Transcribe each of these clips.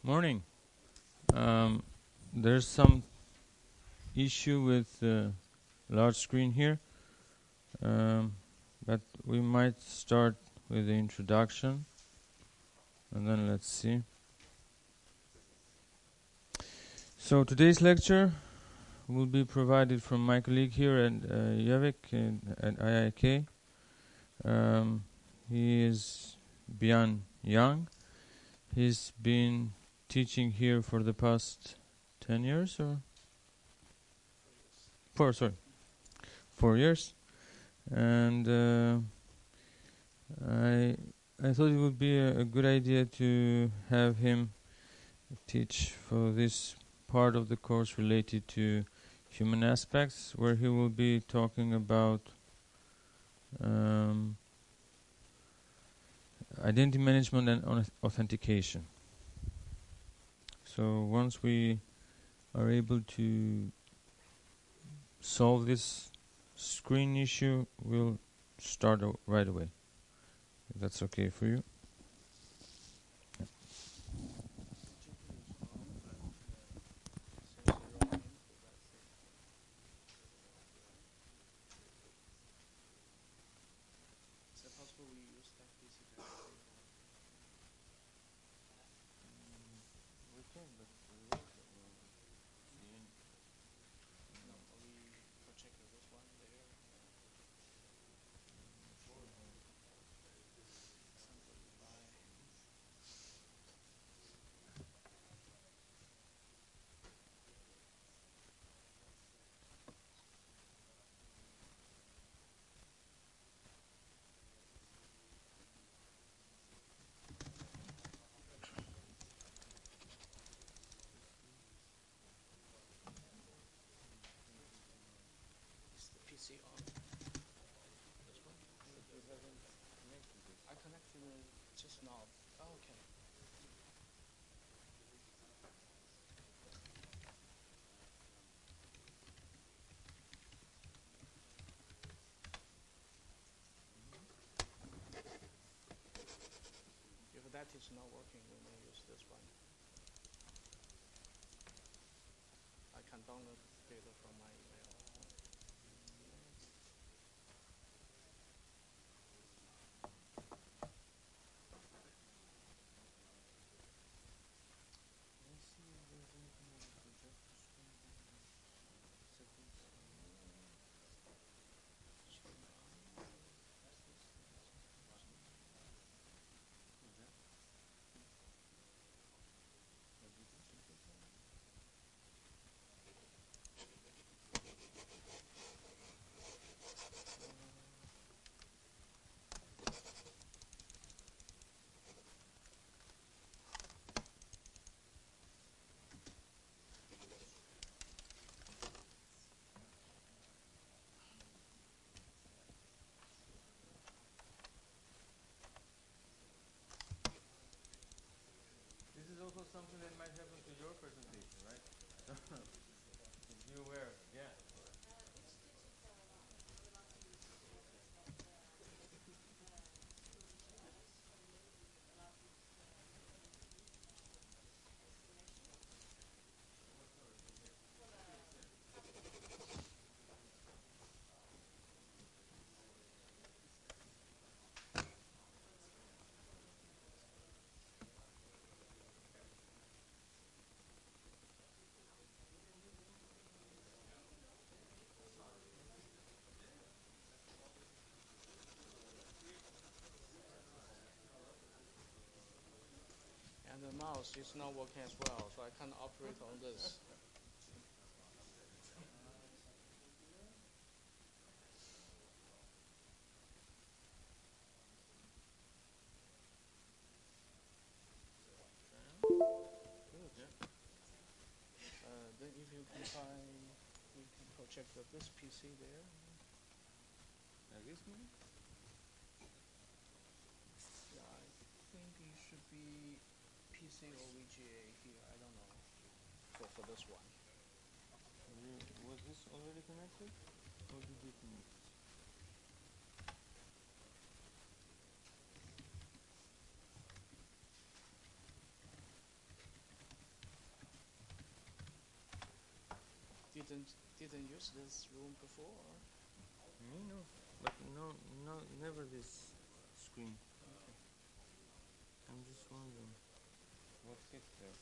Morning. Um, there's some issue with the large screen here, but we might start with the introduction, and then let's see. So today's lecture will be provided from my colleague here at Javik at IIK. He is Björn Young. He's been teaching here for the past 10 years or 4 years, and I thought it would be a good idea to have him teach for this part of the course related to human aspects, where he will be talking about identity management and authentication. So once we are able to solve this screen issue, we'll start right away. If that's okay for you. This is also something that might happen to your presentation, right? Be aware. Yeah. The mouse is not working as well, so I can't operate on this. Good. Yeah. Then if you can try, you can project this PC there. Like this maybe? Yeah, I think it should be PC or VGA here. I don't know. For this one. Was this already connected? Or did you connect? didn't use this room before? Or? Me no, but no, never this screen. Okay. I'm just wondering what fits there.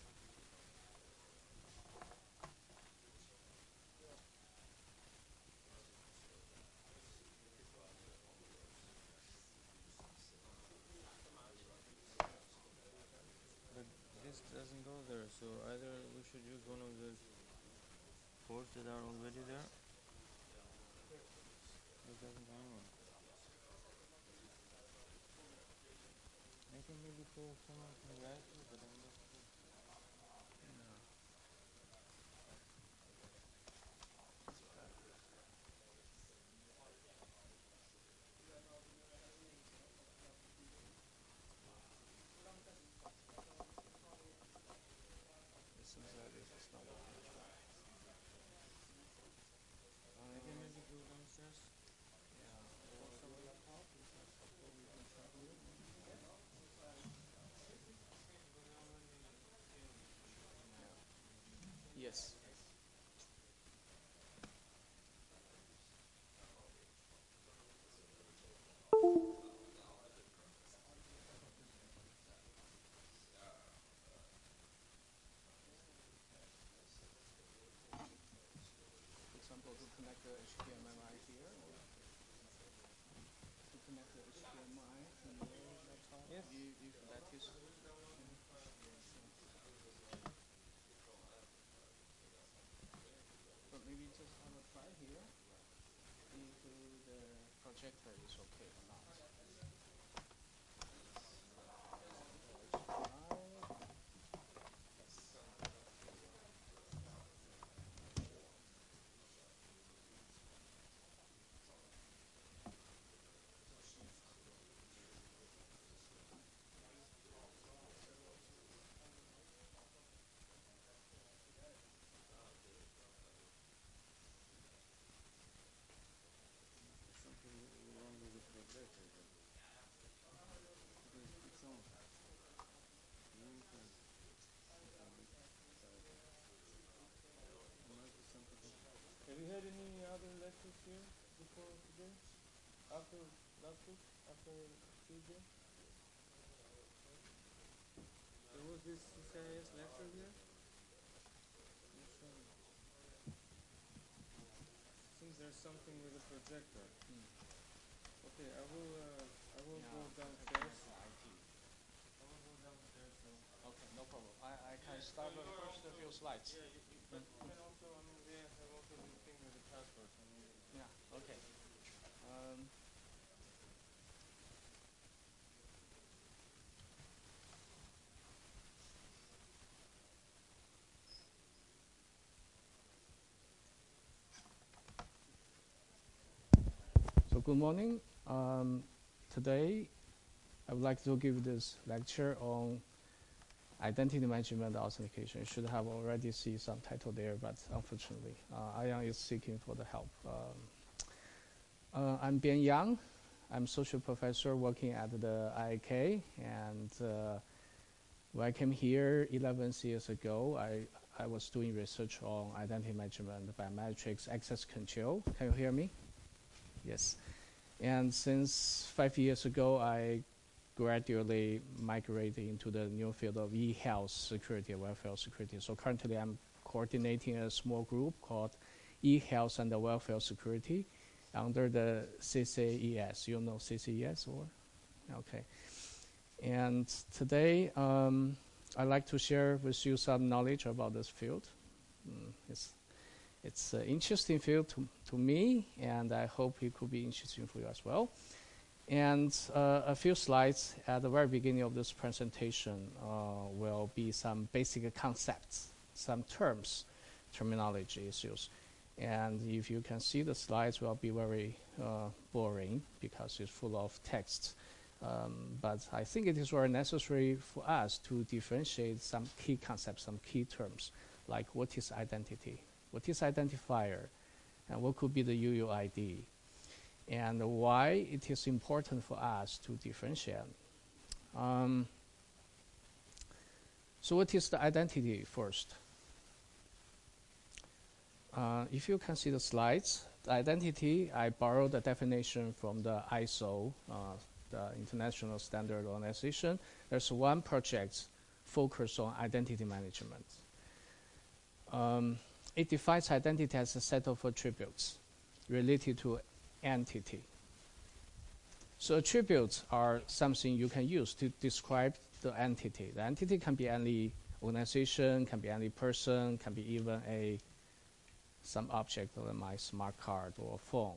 But this doesn't go there, so either we should use one of those boards that are already there. It doesn't go anywhere. I can maybe pull someone from the right, but I'm not sure. No. It seems like this is not working. I can maybe go downstairs. Yeah. Or some laptop. We can try here. Yeah. Yes. For example, to connect the HDMI here, or to connect the HDMI to your laptop. Yes. If that is. But maybe just have a try here. If the projector is okay or not. Something wrong with the projector then. Because it's on. Have you had any other lectures here before today? After last week? After Tuesday? There was this CCIS lecture here? Not sure. Seems there's something with the projector. Okay, I will go downstairs. I will go downstairs. So. Okay, no problem. I can start the first few slides. Yeah, but you can also, I mean, they have also the thing with the passwords. I mean, Yeah, okay. So good morning. Today, I would like to give this lecture on identity management authentication. You should have already seen some title there, but unfortunately, Ian is seeking for the help. I'm Bian Yang. I'm social professor working at the IIK, and when I came here 11 years ago, I was doing research on identity management, biometrics, access control. Can you hear me? Yes. And since 5 years ago, I gradually migrated into the new field of e-health security, welfare security. So currently I'm coordinating a small group called e-health and welfare security under the CCES. You know CCES or? Okay. And today I'd like to share with you some knowledge about this field. It's an interesting field to me, and I hope it could be interesting for you as well. And a few slides at the very beginning of this presentation will be some basic concepts, some terms, terminology issues. And if you can see the slides, will be very boring because it's full of text. But I think it is very necessary for us to differentiate some key concepts, some key terms, like what is identity, what is identifier, and what could be the UUID, and why it is important for us to differentiate. So what is the identity first? if you can see the slides, the identity, I borrowed the definition from the ISO, the International Standard Organization. There's one project focused on identity management. It defines identity as a set of attributes related to entity. So attributes are something you can use to describe the entity. The entity can be any organization, can be any person, can be even some object like my smart card or phone.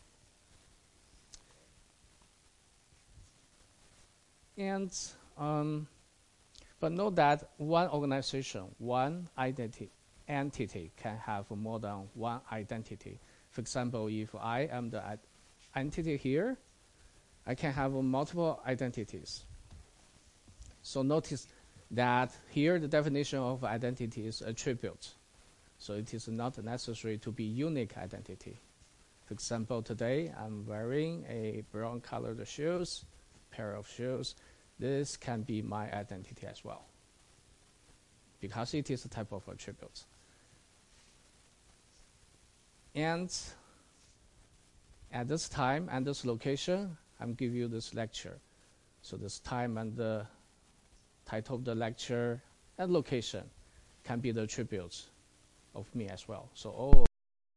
And but note that one organization, one entity can have more than one identity. For example, if I am the entity here, I can have multiple identities. So notice that here the definition of identity is attribute. So it is not necessary to be unique identity. For example, today I'm wearing a brown colored shoes, pair of shoes. This can be my identity as well, because it is a type of attribute. And at this time and this location, I'm giving you this lecture. So this time and the title of the lecture and location can be the attributes of me as well. So all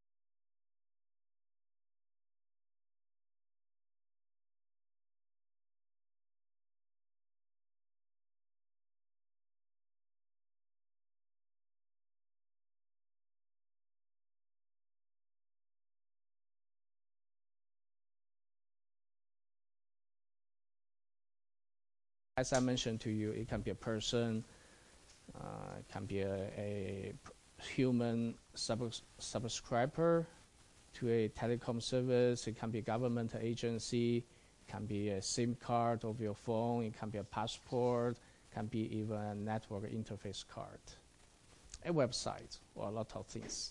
as I mentioned to you, it can be a person, it can be a human subscriber to a telecom service, it can be a government agency, it can be a SIM card of your phone, it can be a passport, it can be even a network interface card, a website, or a lot of things.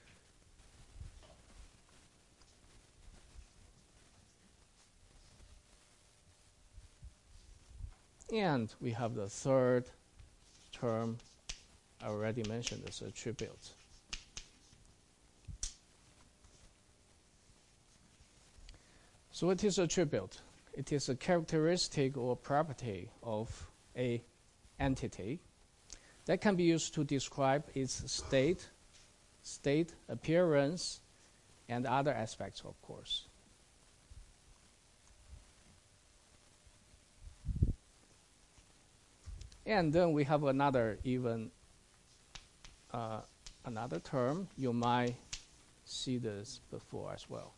And we have the third term I already mentioned, is attribute. So what is attribute? It is a characteristic or property of an entity that can be used to describe its state, appearance, and other aspects, of course. And then we have another another term. You might see this before as well.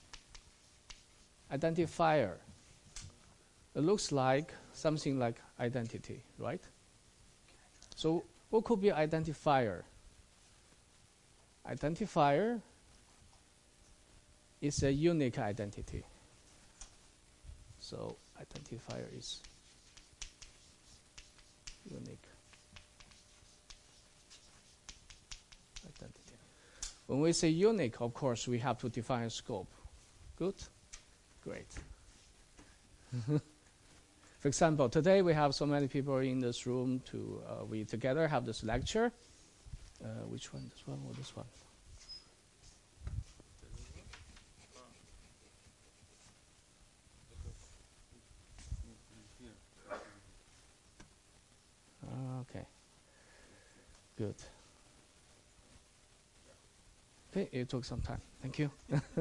Identifier. It looks like something like identity, right? So what could be identifier? Identifier is a unique identity. So identifier is unique identity. When we say unique, of course, we have to define a scope. Good? Great. For example, today we have so many people in this room we together have this lecture. Which one? This one or this one? Okay. Good. Okay, it took some time. Thank you.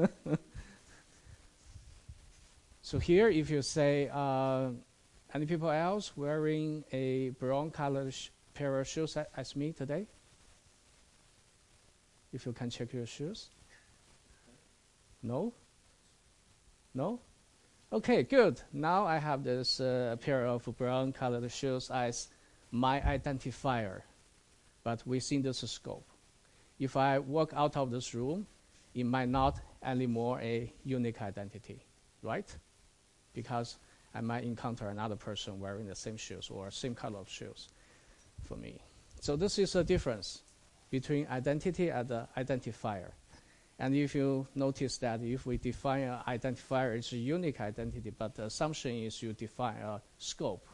So here, if you say, any people else wearing a brown colored pair of shoes as me today? If you can check your shoes. No? No? Okay, good. Now I have this pair of brown colored shoes as my identifier, but within this scope. If I walk out of this room, it might not anymore a unique identity, right? Because I might encounter another person wearing the same shoes or same color of shoes for me. So this is a difference between identity and the identifier. And if you notice that if we define an identifier, it's a unique identity, but the assumption is you define a scope.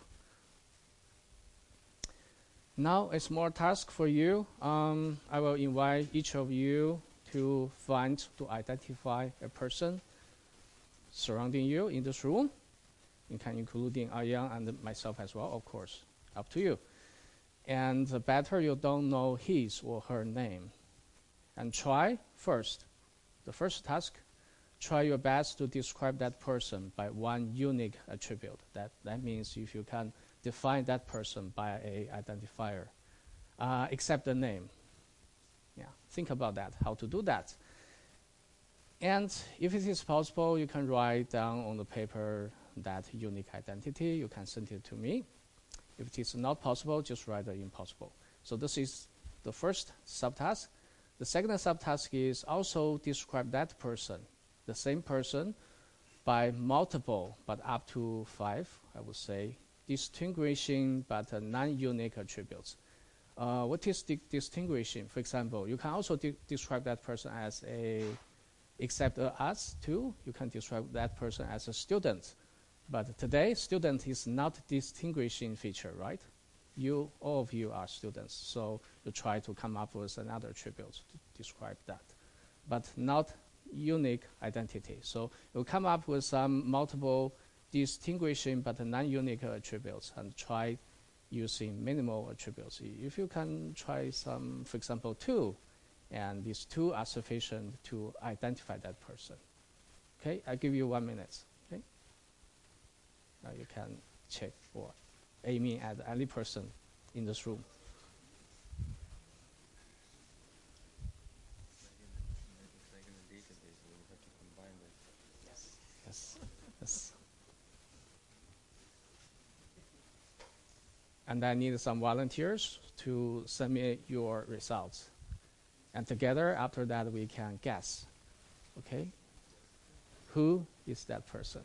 Now a small task for you. I will invite each of you to identify a person surrounding you in this room. You can including Ayang and myself as well, of course, up to you. And the better you don't know his or her name. And try first, the first task, try your best to describe that person by one unique attribute. That means if you can define that person by a identifier, except the name. Yeah, think about that, how to do that. And if it is possible, you can write down on the paper that unique identity. You can send it to me. If it is not possible, just write the impossible. So this is the first subtask. The second subtask is also describe that person, the same person, by multiple, but up to 5, I would say, distinguishing but non-unique attributes. What is distinguishing? For example, you can also describe that person as except us too, you can describe that person as a student. But today, student is not distinguishing feature, right? All of you are students, so you try to come up with another attribute to describe that, but not unique identity. So you come up with some multiple distinguishing but non-unique attributes and try using minimal attributes. If you can try some, for example, 2, and these 2 are sufficient to identify that person. Okay, I'll give you 1 minute. Okay, now you can check or aiming at any person in this room. Yes. And I need some volunteers to submit your results. And together, after that, we can guess. Okay? Who is that person?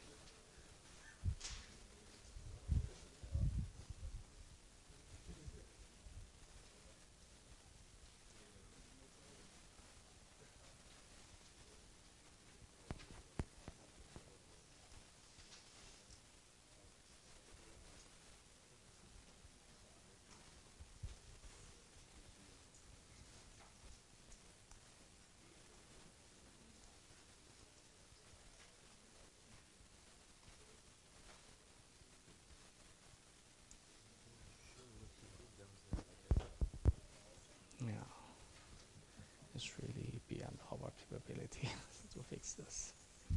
Yeah. It's really beyond our capability to fix this.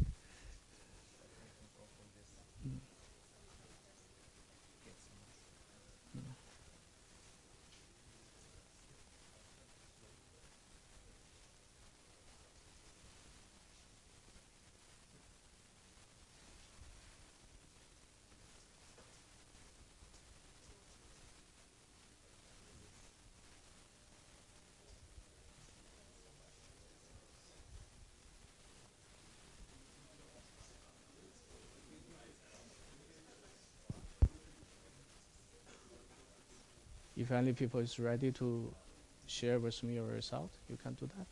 If any people is ready to share with me your result, you can do that.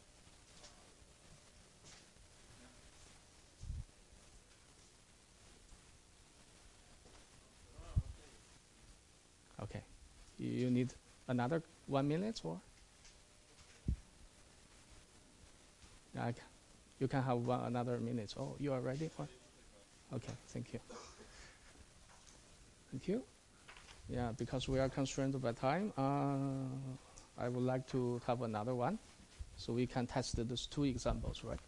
Okay. You need another 1 minute or? You can have another minute. Oh, you are ready? Or? Okay, thank you. Thank you. Yeah, because we are constrained by time, I would like to have another one, so we can test those 2 examples, right?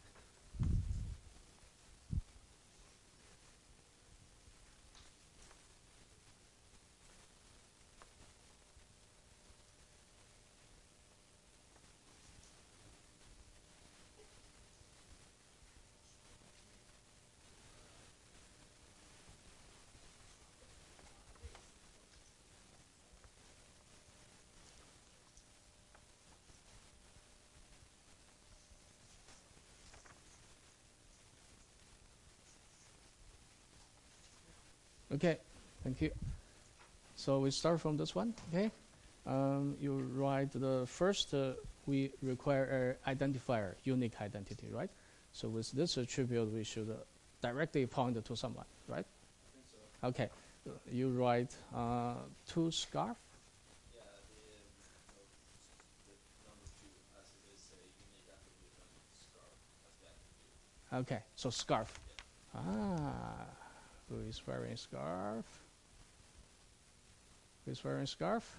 Okay, thank you. So we start from this one, okay? You write the first, we require an identifier, unique identity, right? So with this attribute, we should directly point to someone, right? So. Okay, you write 2 scarf. Yeah, the number 2 as it is a unique Okay, so scarf. Who is wearing scarf? Who is wearing scarf?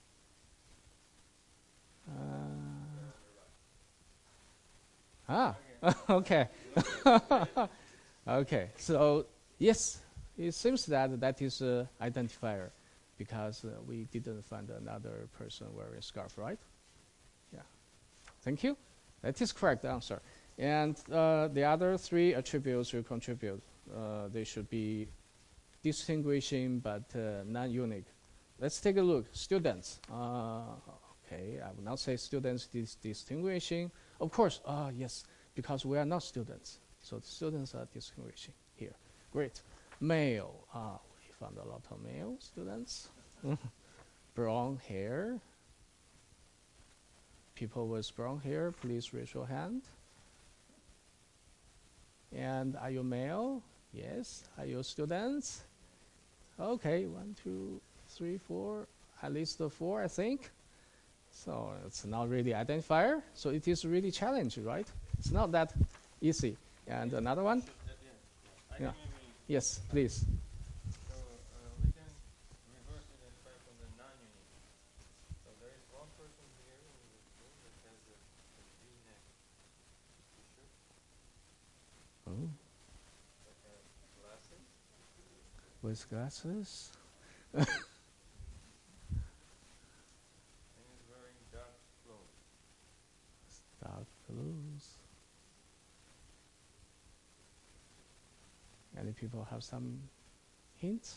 Okay. Okay, so yes, it seems that is an identifier because we didn't find another person wearing scarf, right? Yeah. Thank you. That is correct answer. And the other three attributes you contribute, they should be distinguishing but non-unique. Let's take a look. Students. Okay, I will not say students distinguishing. Of course, yes, because we are not students. So the students are distinguishing here. Great. Male. We found a lot of male students. Brown hair. People with brown hair, please raise your hand. And are you male? Yes. Are you students? Okay, 1, 2, 3, 4. At least 4, I think. So it's not really identifier. So it is really challenging, right? It's not that easy. And another one? Yeah. Yes, please. So we can reverse identify from the non-unique. So there is one person here in this room that has a V-neck t-shirt. Oh. That has glasses. With glasses? And he's wearing dark clothes. Dark blues. Any people have some hints?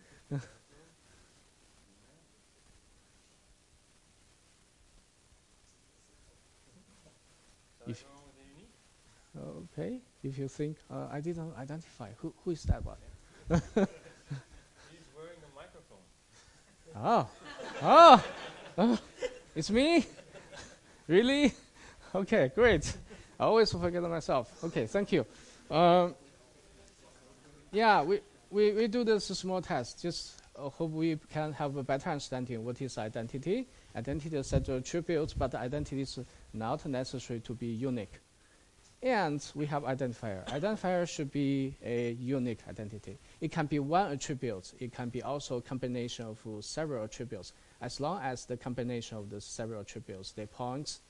If the unique? Okay, if you think, I didn't identify, who is that one? He's wearing a microphone. It's me? Really? Okay, great. I always forget myself. Okay, thank you. Yeah, we do this small test. Just hope we can have a better understanding what is identity. Identity is a set of attributes, but identity is not necessary to be unique. And we have identifier. Identifier should be a unique identity. It can be one attribute. It can be also a combination of several attributes. As long as the combination of the several attributes, they point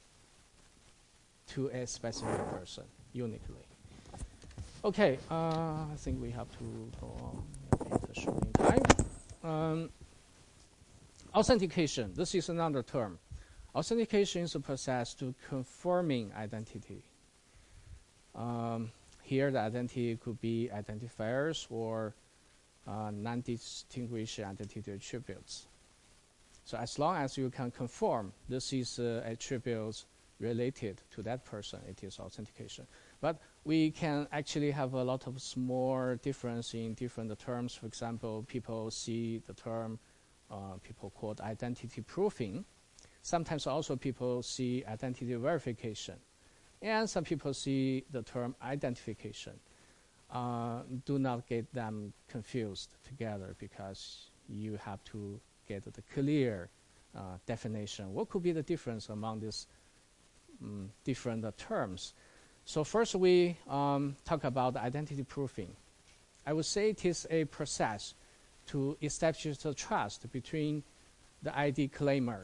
to a specific person uniquely. Okay, I think we have to go on in the showing time. Authentication, this is another term. Authentication is a process to confirming identity. Here the identity could be identifiers or non-distinguished identity attributes. So as long as you can confirm this is attributes related to that person, it is authentication. But we can actually have a lot of small difference in different terms. For example, people see the term people called identity proofing. Sometimes also people see identity verification. And some people see the term identification. Do not get them confused together because you have to get the clear definition. What could be the difference among these different terms? So first we talk about identity proofing. I would say it is a process to establish the trust between the ID claimer.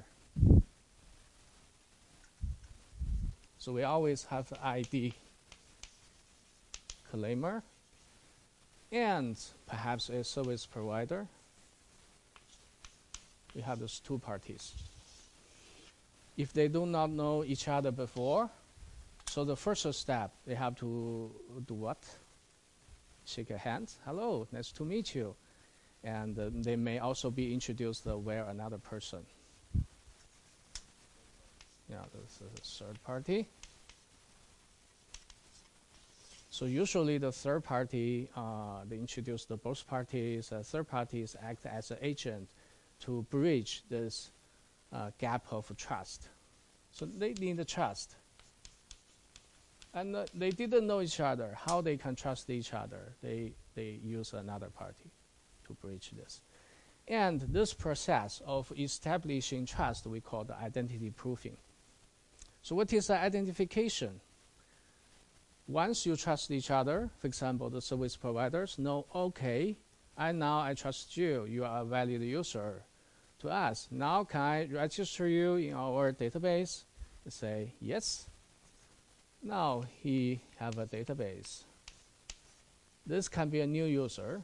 So we always have the ID claimer and perhaps a service provider. We have those two parties. If they do not know each other before, so the first step, they have to do what? Shake a hand. Hello, nice to meet you. And they may also be introduced where another person. Yeah, this is a third party. So usually the third party, they introduce the both parties. Third parties act as an agent to bridge this gap of trust. So they need the trust. And they didn't know each other. How they can trust each other? They use another party to bridge this. And this process of establishing trust, we call the identity proofing. So what is identification? once you trust each other, for example, the service providers know, okay, I trust you. You are a valid user to us. Now can I register you in our database? You say yes. Now he have a database. This can be a new user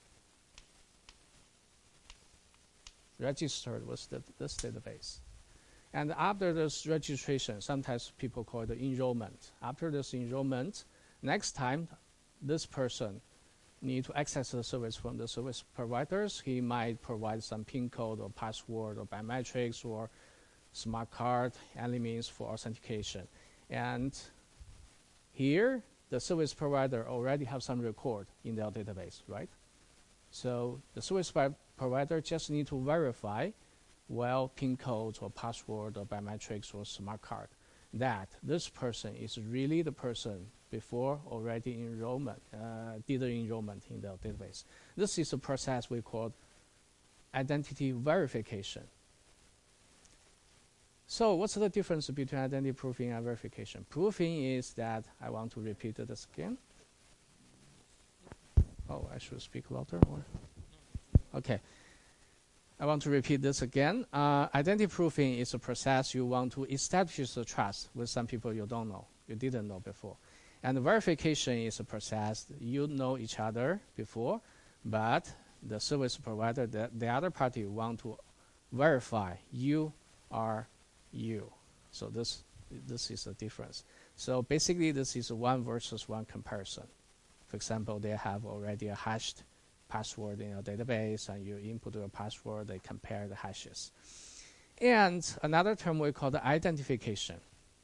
registered with this database. And after this registration, sometimes people call it enrollment. After this enrollment, next time this person need to access the service from the service providers, he might provide some PIN code or password or biometrics or smart card, any means for authentication. And here, the service provider already have some record in their database, right? So the service provider just need to verify, well, PIN codes or password or biometrics or smart card, that this person is really the person before already did the enrollment in the database. This is a process we call identity verification. So what's the difference between identity proofing and verification? Proofing is that, I want to repeat this again. Oh, I should speak louder or? Okay. I want to repeat this again. Identity proofing is a process you want to establish the trust with some people you don't know, you didn't know before. And verification is a process you know each other before, but the service provider, the other party want to verify you are you. So this is the difference. So basically this is a one versus one comparison. For example, they have already a hashed password in your database and you input your password, they compare the hashes. And another term we call the identification.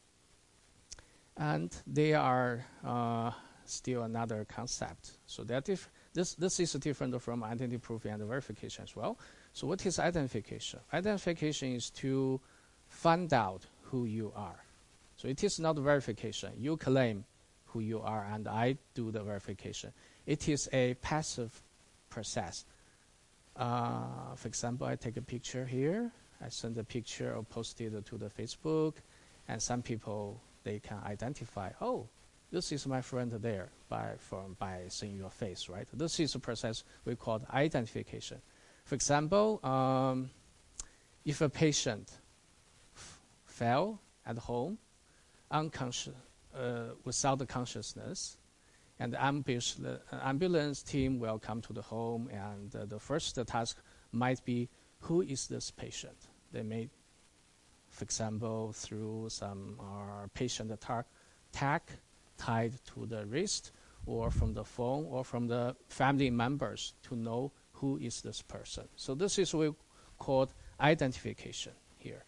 And they are still another concept. So this is different from identity proofing and verification as well. So what is identification? Identification is to find out who you are. So it is not verification. You claim who you are and I do the verification. It is a passive process. For example, I take a picture here. I send a picture or post it to the Facebook, and some people, they can identify, oh, this is my friend there by seeing your face, right? This is a process we call identification. For example, if a patient fell at home, unconscious, without the consciousness, and the ambulance team will come to the home, and the first task might be, who is this patient? They may, for example, through some patient tag tied to the wrist, or from the phone, or from the family members to know who is this person. So this is what we call identification here.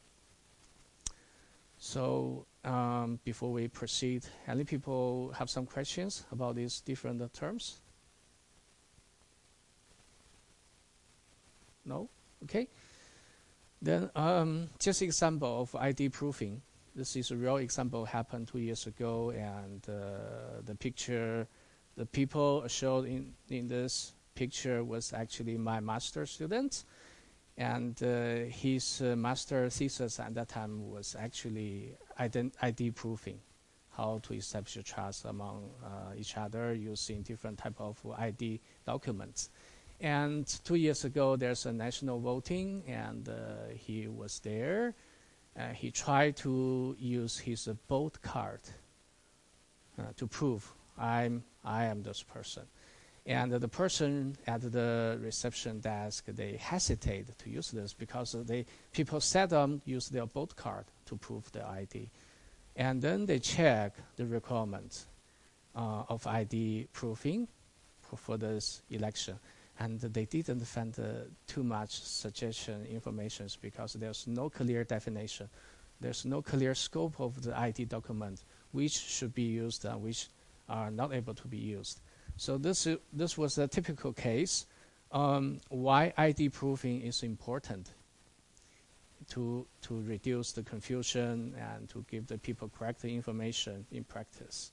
So before we proceed, any people have some questions about these different terms? No? Okay. Then just example of ID proofing. This is a real example happened 2 years ago, and the picture, the people showed in this picture was actually my master student. And his master thesis at that time was actually ID proofing, how to establish a trust among each other using different type of ID documents. And 2 years ago, there's a national voting, and he was there. He tried to use his vote card to prove I am this person. And the person at the reception desk, they hesitate to use this because people seldom use their vote card to prove their ID. And then they check the requirements of ID proofing for this election. And they didn't find too much suggestion information because there's no clear definition. There's no clear scope of the ID document, which should be used and which are not able to be used. So this was a typical case why ID proofing is important to reduce the confusion and to give the people correct information in practice.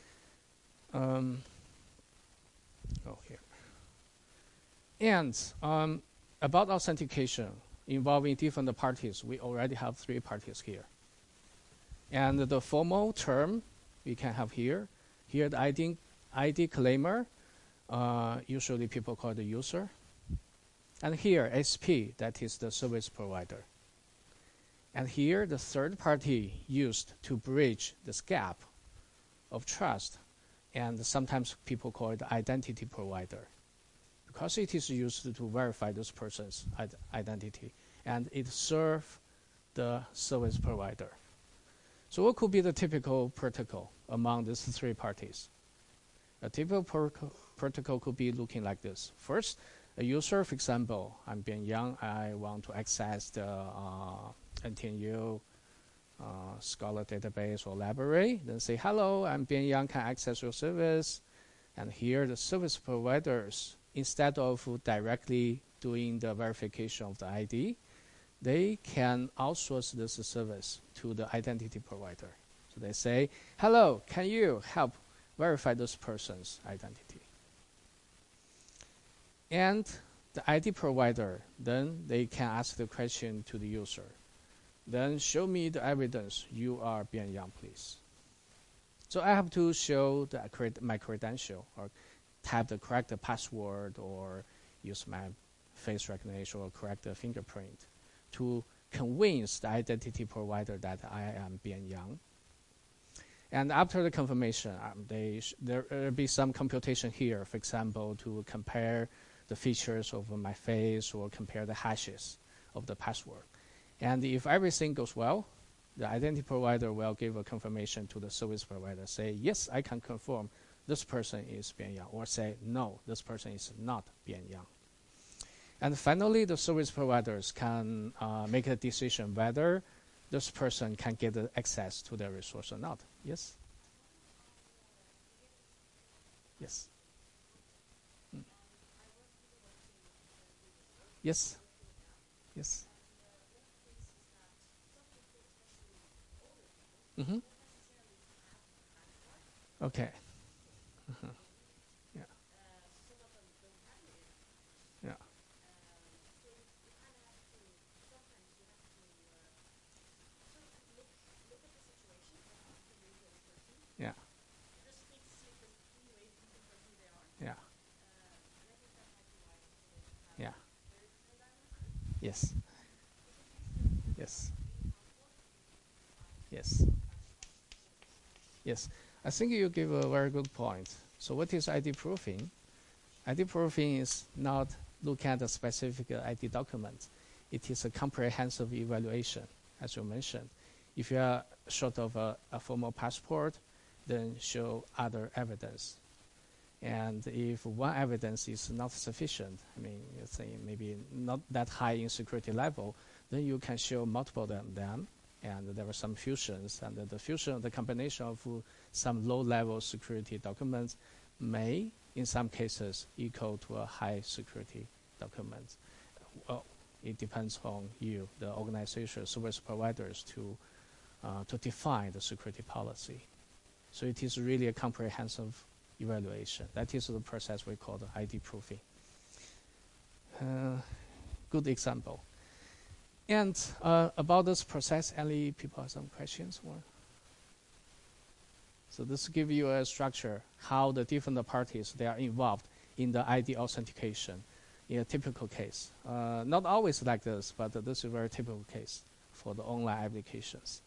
Here. And about authentication involving different parties, we already have 3 parties here. And the formal term we can have here, Here the ID claimer, usually people call the user. And here SP, that is the service provider. And here the third party used to bridge this gap of trust, and sometimes people call it the identity provider, because it is used to verify this person's identity, and it serves the service provider. So what could be the typical protocol among these three parties? A typical protocol could be looking like this. First, a user, for example, I'm Bian Yang, I want to access the NTNU Scholar database or library. Then say, hello, I'm Bian Yang, can I access your service? And here the service providers, instead of directly doing the verification of the ID, they can outsource this service to the identity provider. So they say, hello, can you help verify this person's identity? And the ID provider, then they can ask the question to the user. Then show me the evidence you are Bian Yang, please. So I have to show my credential, or type the correct password, or use my face recognition, or correct the fingerprint to convince the identity provider that I am Bian Yang. And after the confirmation, there will be some computation here, for example, to compare the features of my face or compare the hashes of the password. And if everything goes well, the identity provider will give a confirmation to the service provider, say, yes, I can confirm this person is Bian Yang, or say, no, this person is not Bian Yang. And finally, the service providers can make a decision whether this person can get access to their resource or not. Yes? Yes. Yes. Yes. Mm-hmm. Okay. Uh-huh. Yeah. Yeah. Yeah. Yeah. Yeah. Yes. Yes. Yes. Yes. I think you give a very good point. So what is ID proofing? ID proofing is not looking at a specific ID document. It is a comprehensive evaluation, as you mentioned. If you are short of a formal passport, then show other evidence. And if one evidence is not sufficient, I mean, say maybe not that high in security level, then you can show multiple of them. And there are some fusions, and the fusion, the combination of some low-level security documents may, in some cases, equal to a high security document. Well, it depends on you, the organization, service providers, to define the security policy. So it is really a comprehensive evaluation. That is the process we call the ID proofing. Good example. And about this process, any people have some questions? So this gives you a structure, how the different parties, they are involved in the ID authentication in a typical case. Not always like this, but this is a very typical case for the online applications.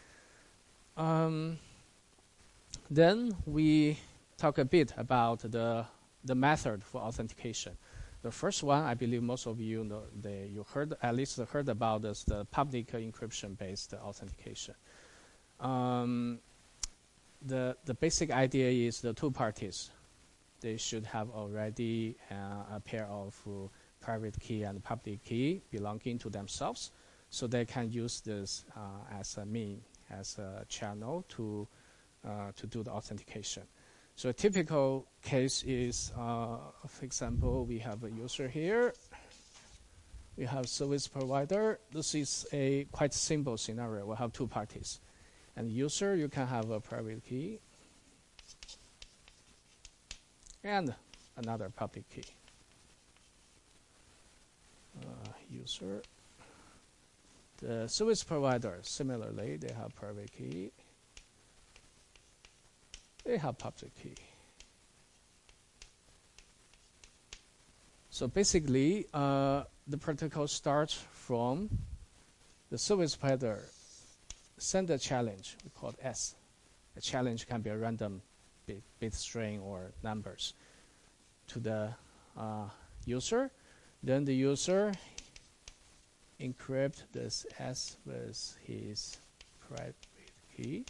Then we talk a bit about the method for authentication. The first one, I believe most of you know, you at least heard about this, the public encryption-based authentication. The basic idea is the two parties, they should have already a pair of private key and public key belonging to themselves, so they can use this as a mean, as a channel to do the authentication. So a typical case is, for example, we have a user here. We have service provider. This is a quite simple scenario. We have two parties. And user, you can have a private key and another public key. User. The service provider, similarly, they have private key they have public key. So basically, the protocol starts from the service provider send a challenge, we call it S. A challenge can be a random bit string or numbers to the user. Then the user encrypt this S with his private key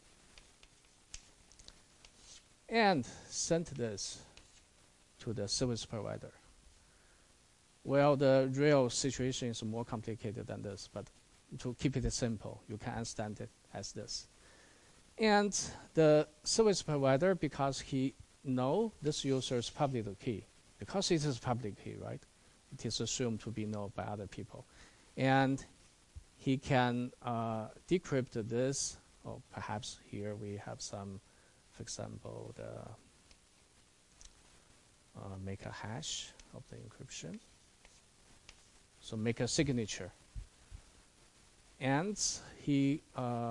and send this to the service provider. Well, the real situation is more complicated than this, but to keep it simple, you can understand it as this. And the service provider, because he knows this user's public key, because it is public key, right? It is assumed to be known by other people. And he can decrypt this, or perhaps here we have some, for example, make a hash of the encryption. So make a signature. And he,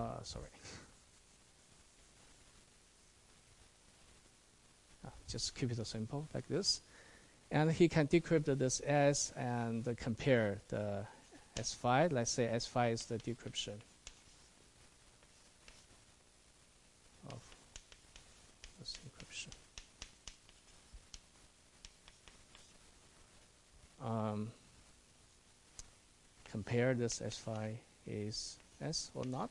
just keep it simple like this. And he can decrypt this S and compare the S5. Let's say S5 is the decryption of this encryption. Compare this S5 is S or not.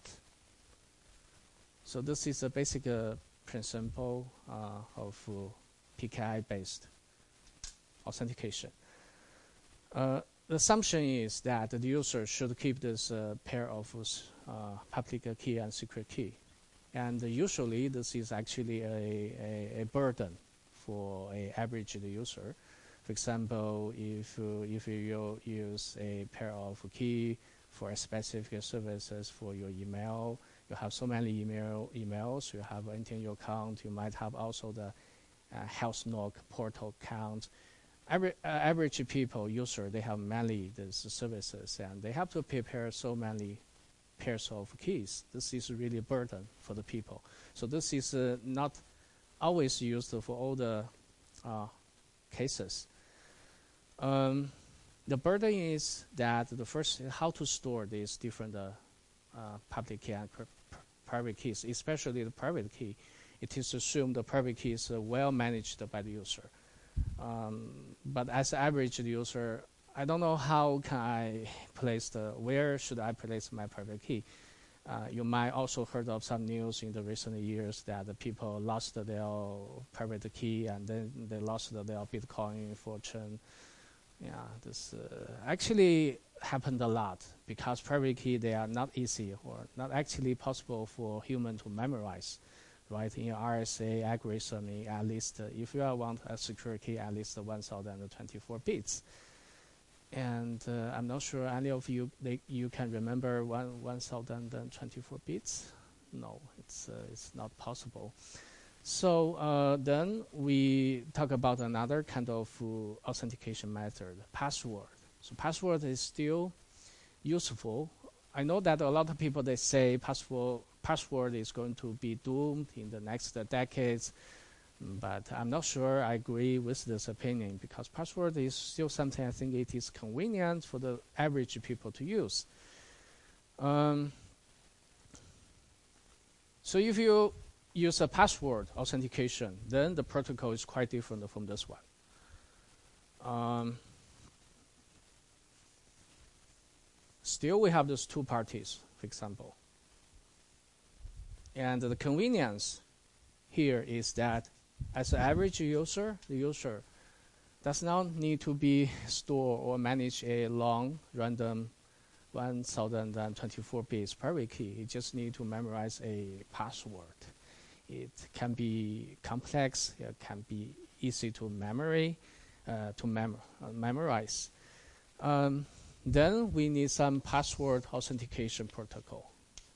So this is a basic principle of PKI-based authentication. The assumption is that the user should keep this pair of public key and secret key. And usually this is actually a burden for an average user. For example, if you use a pair of key for a specific services for your email, you have so many emails, you have entering your account, you might have also the HealthNock portal account. Average people, user, they have many these services and they have to prepare so many pairs of keys. This is really a burden for the people. So this is not always used for all the cases. The burden is that the first, how to store these different public key and private keys, especially the private key. It is assumed the private key is well managed by the user. But as an average user, I don't know how can I place where should I place my private key. You might also heard of some news in the recent years that the people lost their private key and then they lost their Bitcoin fortune. Yeah, this actually happened a lot because private key, they are not easy or not actually possible for human to memorize. Right, in RSA algorithm, at least if you want a secure key, at least 1024 bits. And I'm not sure any of you you can remember 1024 bits. No, it's not possible. So then we talk about another kind of authentication method, password. So password is still useful. I know that a lot of people, they say password is going to be doomed in the next decades, but I'm not sure I agree with this opinion because password is still something I think it is convenient for the average people to use. So if you use a password authentication, then the protocol is quite different from this one. Still, we have those two parties, for example. And the convenience here is that as an average user, the user does not need to be store or manage a long, random 1024 bits private key. He just need to memorize a password. It can be complex. It can be easy to memorize. Then we need some password authentication protocol.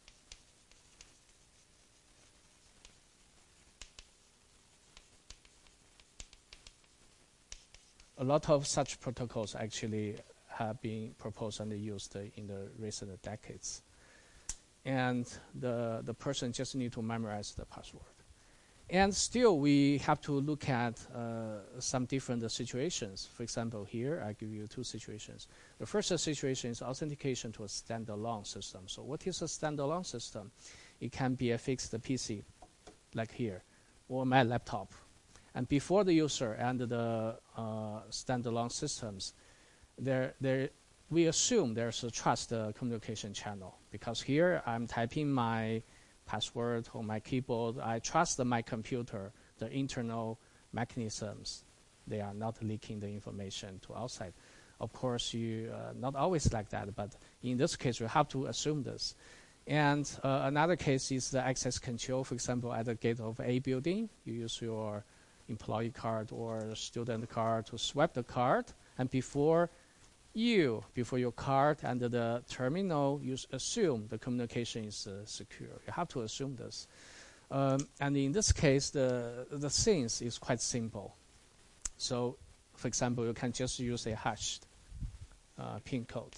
A lot of such protocols actually have been proposed and used in the recent decades. And the person just need to memorize the password. And still, we have to look at some different situations. For example, here, I give you two situations. The first situation is authentication to a standalone system. So what is a standalone system? It can be a fixed PC, like here, or my laptop. And before the user and the standalone systems, we assume there's a trust communication channel. Because here, I'm typing my password on my keyboard. I trust my computer, the internal mechanisms. They are not leaking the information to outside. Of course, you not always like that, but in this case, you have to assume this. And another case is the access control. For example, at the gate of a building, you use your employee card or student card to swipe the card, and before your card and the terminal, you assume the communication is secure. You have to assume this. And in this case, the things is quite simple. So, for example, you can just use a hashed PIN code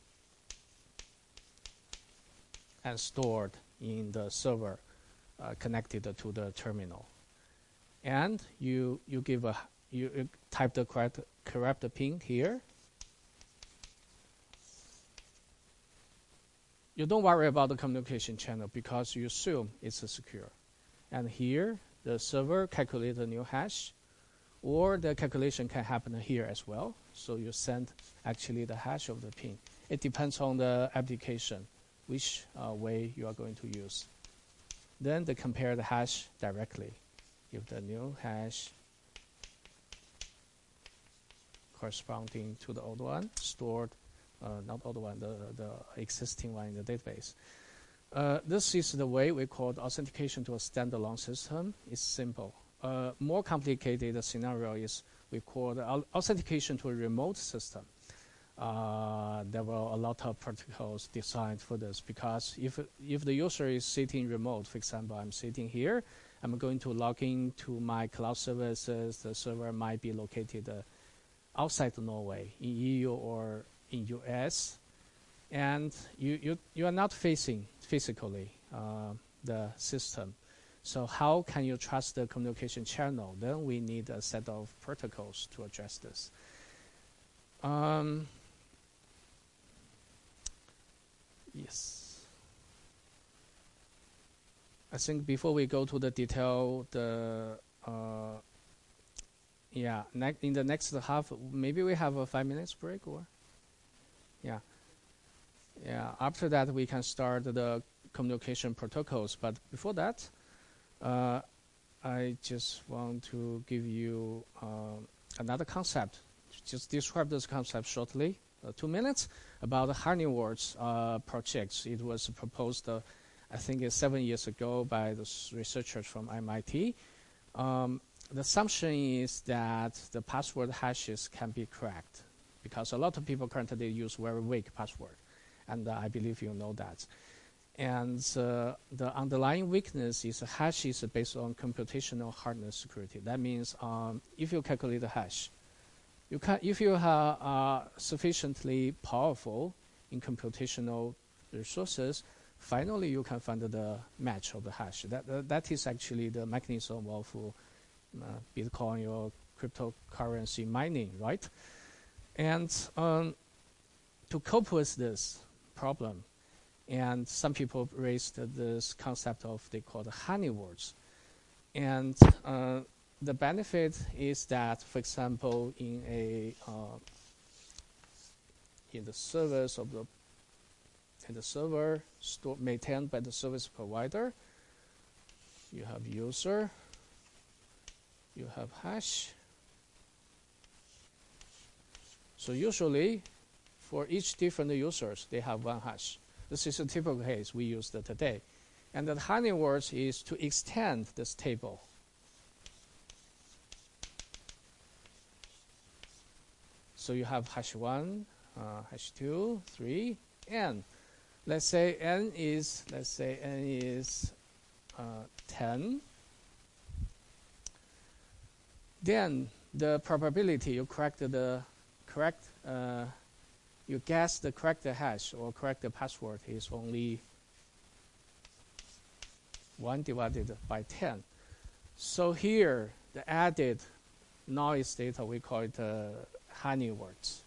and stored in the server connected to the terminal. And you type the correct PIN here. You don't worry about the communication channel because you assume it's secure. And here, the server calculates a new hash, or the calculation can happen here as well. So you send actually the hash of the PIN. It depends on the application, which way you are going to use. Then they compare the hash directly. Give the new hash corresponding to the old one, stored not old one, the existing one in the database. This is the way we call authentication to a standalone system. It's simple. More complicated scenario is we call the authentication to a remote system. There were a lot of protocols designed for this because if the user is sitting remote, for example, I'm sitting here, I'm going to log in to my cloud services. The server might be located outside Norway, in EU or in US, and you are not facing physically the system. So how can you trust the communication channel? Then we need a set of protocols to address this. Yes. I think before we go to the detail, in the next half, maybe we have a 5 minutes break, or after that we can start the communication protocols. But before that, I just want to give you another concept. Just describe this concept shortly, 2 minutes, about the Honeywords project. It was proposed, I think, 7 years ago by the researchers from MIT. The assumption is that the password hashes can be cracked because a lot of people currently use very weak password, and I believe you know that. And the underlying weakness is a hash is based on computational hardness security. That means if you calculate the hash, if you are sufficiently powerful in computational resources, finally you can find the match of the hash. That is actually the mechanism of Bitcoin or cryptocurrency mining, right? And to cope with this problem, and some people raised this concept of they call the Honeywords. And the benefit is that, for example, in the service of the server maintained by the service provider, you have user, you have hash. So usually, for each different users, they have one hash. This is a typical case we used today. And the Honeywords is to extend this table. So you have hash 1, hash 2, 3, n. Let's say n is 10. Then the probability you you guess the correct hash or correct password is only 1 divided by 10. So here, the added noise data, we call it honey words.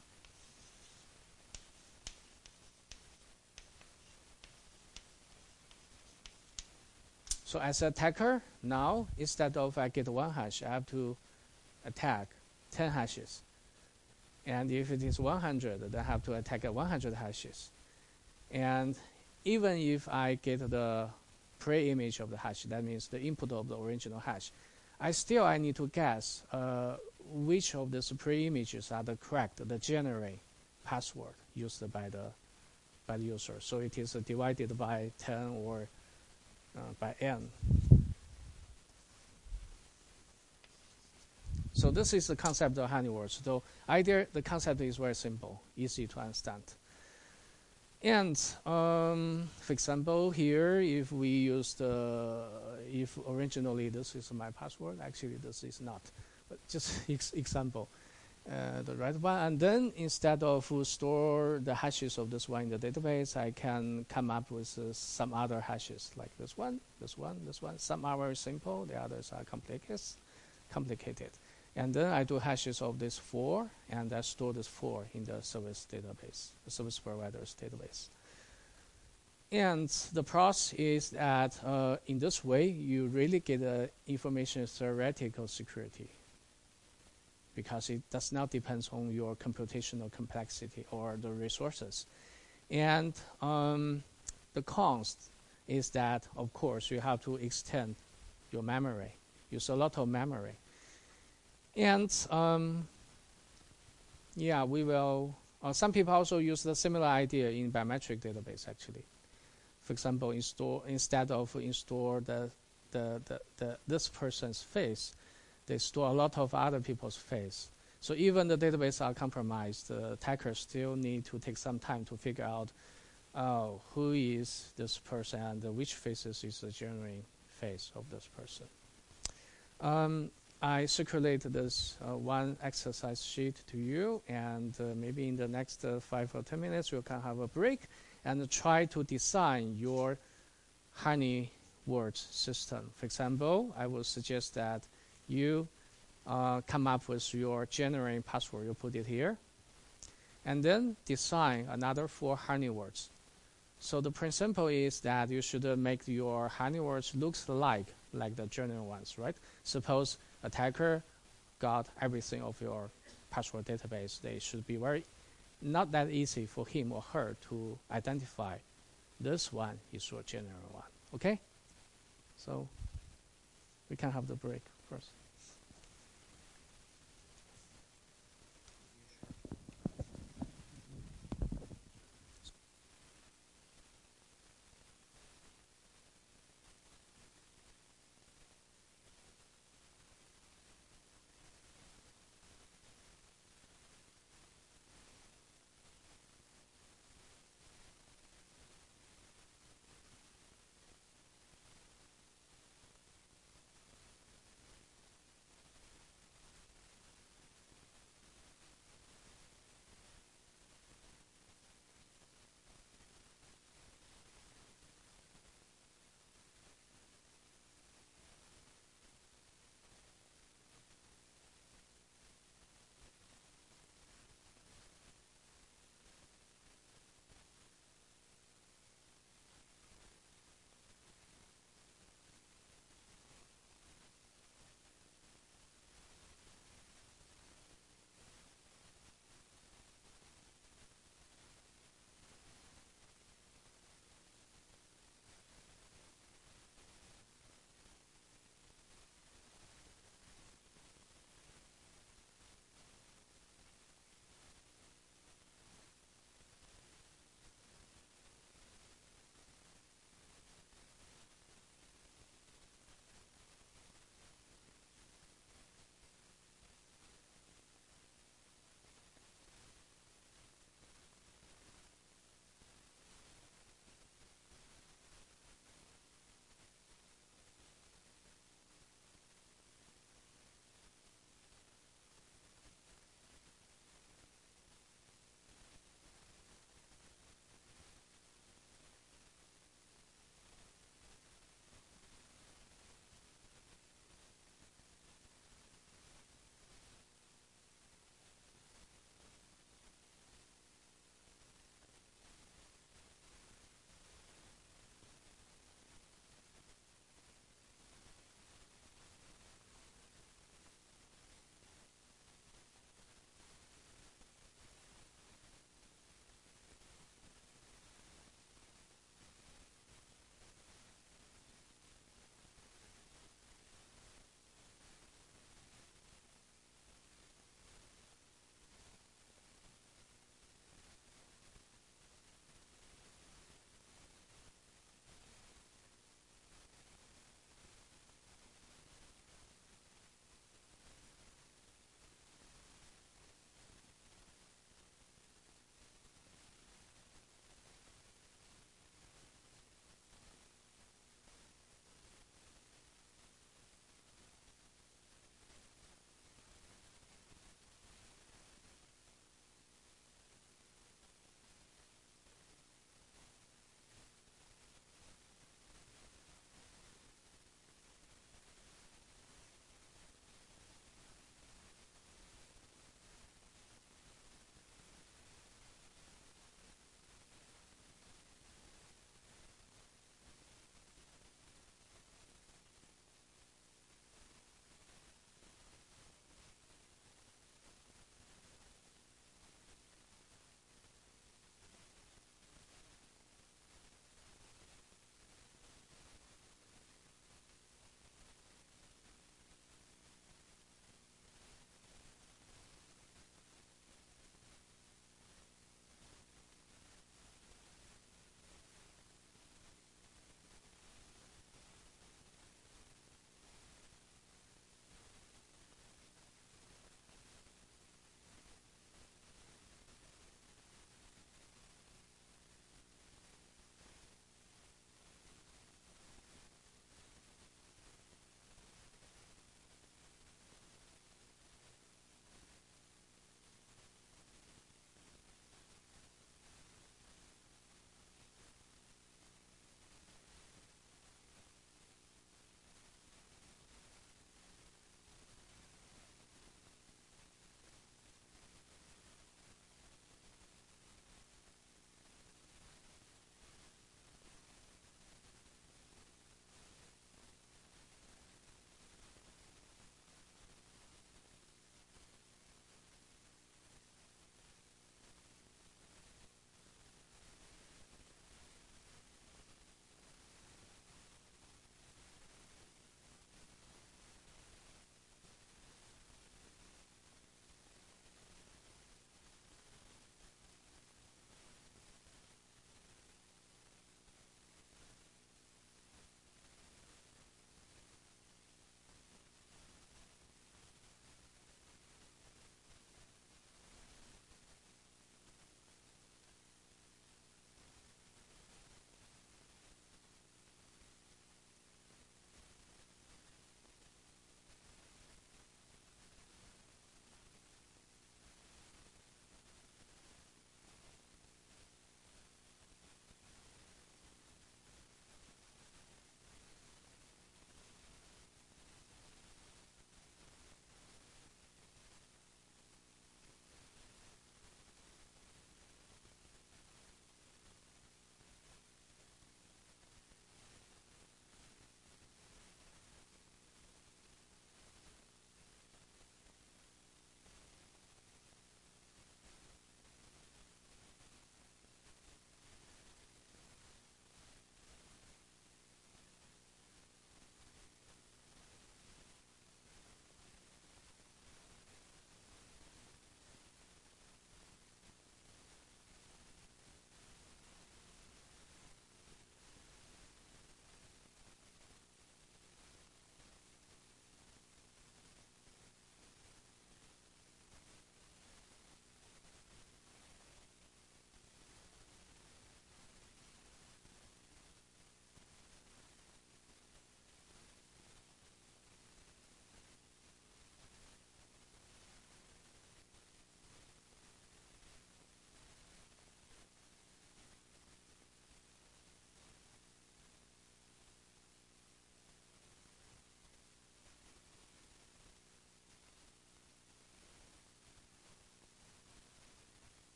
So as an attacker, now instead of I get 1 hash, I have to attack 10 hashes. And if it is 100, then I have to attack 100 hashes. And even if I get the pre-image of the hash, that means the input of the original hash, I need to guess which of these pre-images are the correct, the generate password used by the user. So it is divided by 10 or by n. So this is the concept of honey words. So the concept is very simple, easy to understand. And for example, here, if we use if originally this is my password, actually this is not, but just example, the right one. And then instead of store the hashes of this one in the database, I can come up with some other hashes like this one, this one, this one. Some are very simple, the others are complicated. And then I do hashes of this 4, and I store this 4 in the service database, the service provider's database. And the process is that in this way, you really get information theoretical security, because it does not depend on your computational complexity or the resources. And the cost is that, of course, you have to extend your memory, use a lot of memory. And yeah, we will. Some people also use the similar idea in biometric database. Actually, for example, instead of install this person's face, they store a lot of other people's face. So even the database are compromised, the attackers still need to take some time to figure out who is this person and which faces is the genuine face of this person. I circulate this one exercise sheet to you, and maybe in the next 5 or 10 minutes you can have a break and try to design your honey words system. For example, I will suggest that you come up with your generating password, you put it here, and then design another 4 honey words. So the principle is that you should make your honey words looks like the genuine ones, right? Suppose attacker got everything of your password database. They should be not that easy for him or her to identify this one is your genuine one. Okay? So we can have the break first.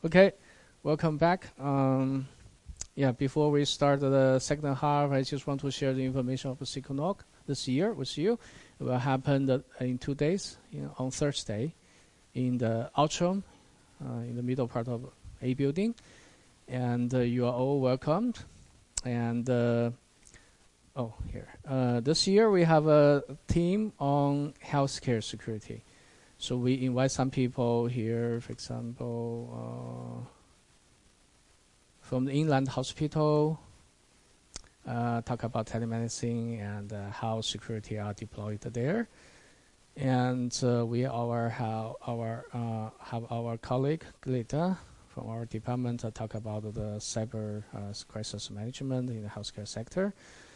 Okay, welcome back. Before we start the second half, I just want to share the information of the SICONOC this year with you. It will happen in 2 days, on Thursday, in the atrium, in the middle part of A building, and you are all welcomed. And this year we have a theme on healthcare security. So we invite some people here, for example, from the Inland Hospital, talk about telemedicine and how security are deployed there. And we have our colleague Greta from our department talk about the cyber crisis management in the healthcare sector.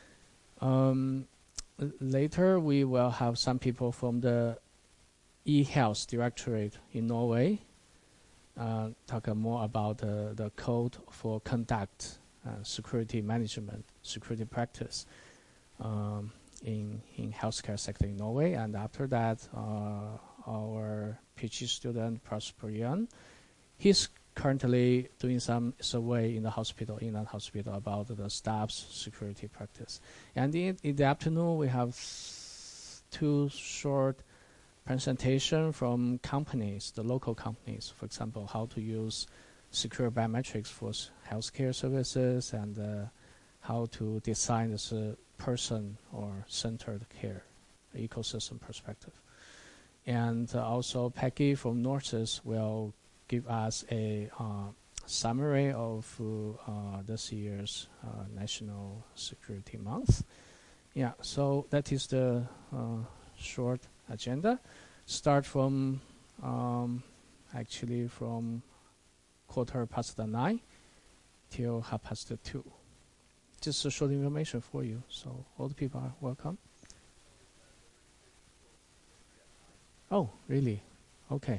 Later, we will have some people from the eHealth Directorate in Norway talk more about the code for conduct security management, security practice in healthcare sector in Norway. And after that, our PhD student Prosper Yan, he's currently doing some survey in the hospital, Inland Hospital, about the staff's security practice. And in the afternoon, we have 2 short presentation from companies, the local companies, for example, how to use secure biometrics for healthcare services and how to design this person or centered care ecosystem perspective. And also Peggy from Norces will give us a summary of this year's National Security Month. Yeah, so that is the short agenda. Start from actually from 9:15 till 2:30. Just a short information for you. So all the people are welcome. Oh, really? Okay.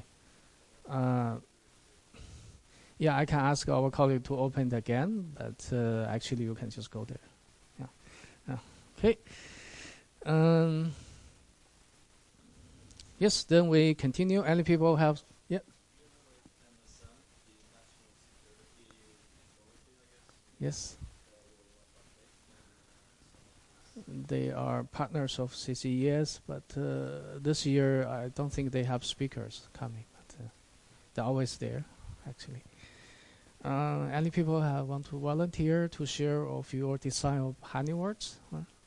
Yeah, I can ask our colleague to open it again, but actually you can just go there. Yeah. Okay. Yes, then we continue. Any people have? Yeah. Yes. They are partners of CCES, but this year I don't think they have speakers coming. But they're always there, actually. Any people want to volunteer to share of your design of honey words?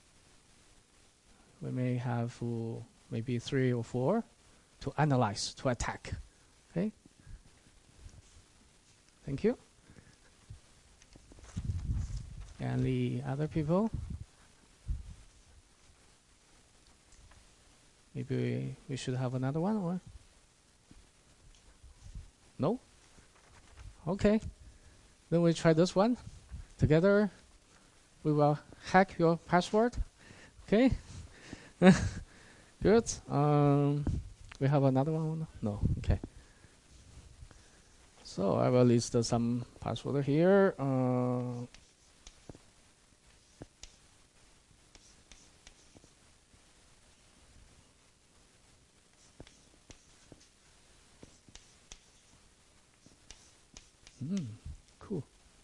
We may have maybe 3 or 4 to analyze, to attack. Okay? Thank you. Any other people? Maybe we should have another one, or? No? Okay. Then we try this one. Together, we will hack your password. Okay? Good. We have another one? No. Okay. So I will list some password here. Cool.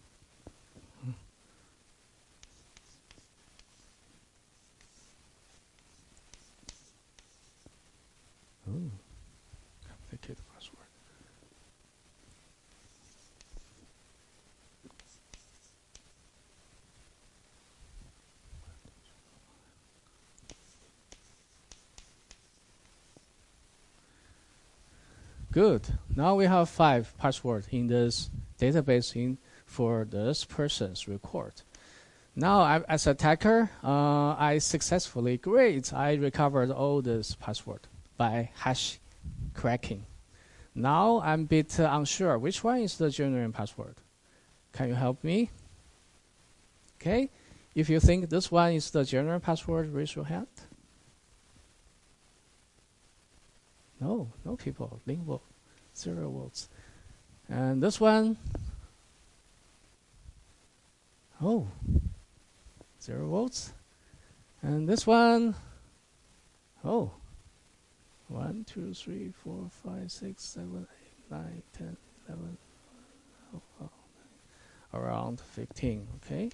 Oh, complicated password. Good. Now we have 5 passwords in this database for this person's record. Now, as attacker, I successfully, I recovered all this password by hash cracking. Now I'm a bit unsure which one is the genuine password. Can you help me? Okay. If you think this one is the genuine password, raise your hand. No people. Link vote. 0 votes. And this one, 0 votes. And this one, 1, 2, 3, 4, 5, 6, 7, 8, 9, 10, 11, around 15. Okay.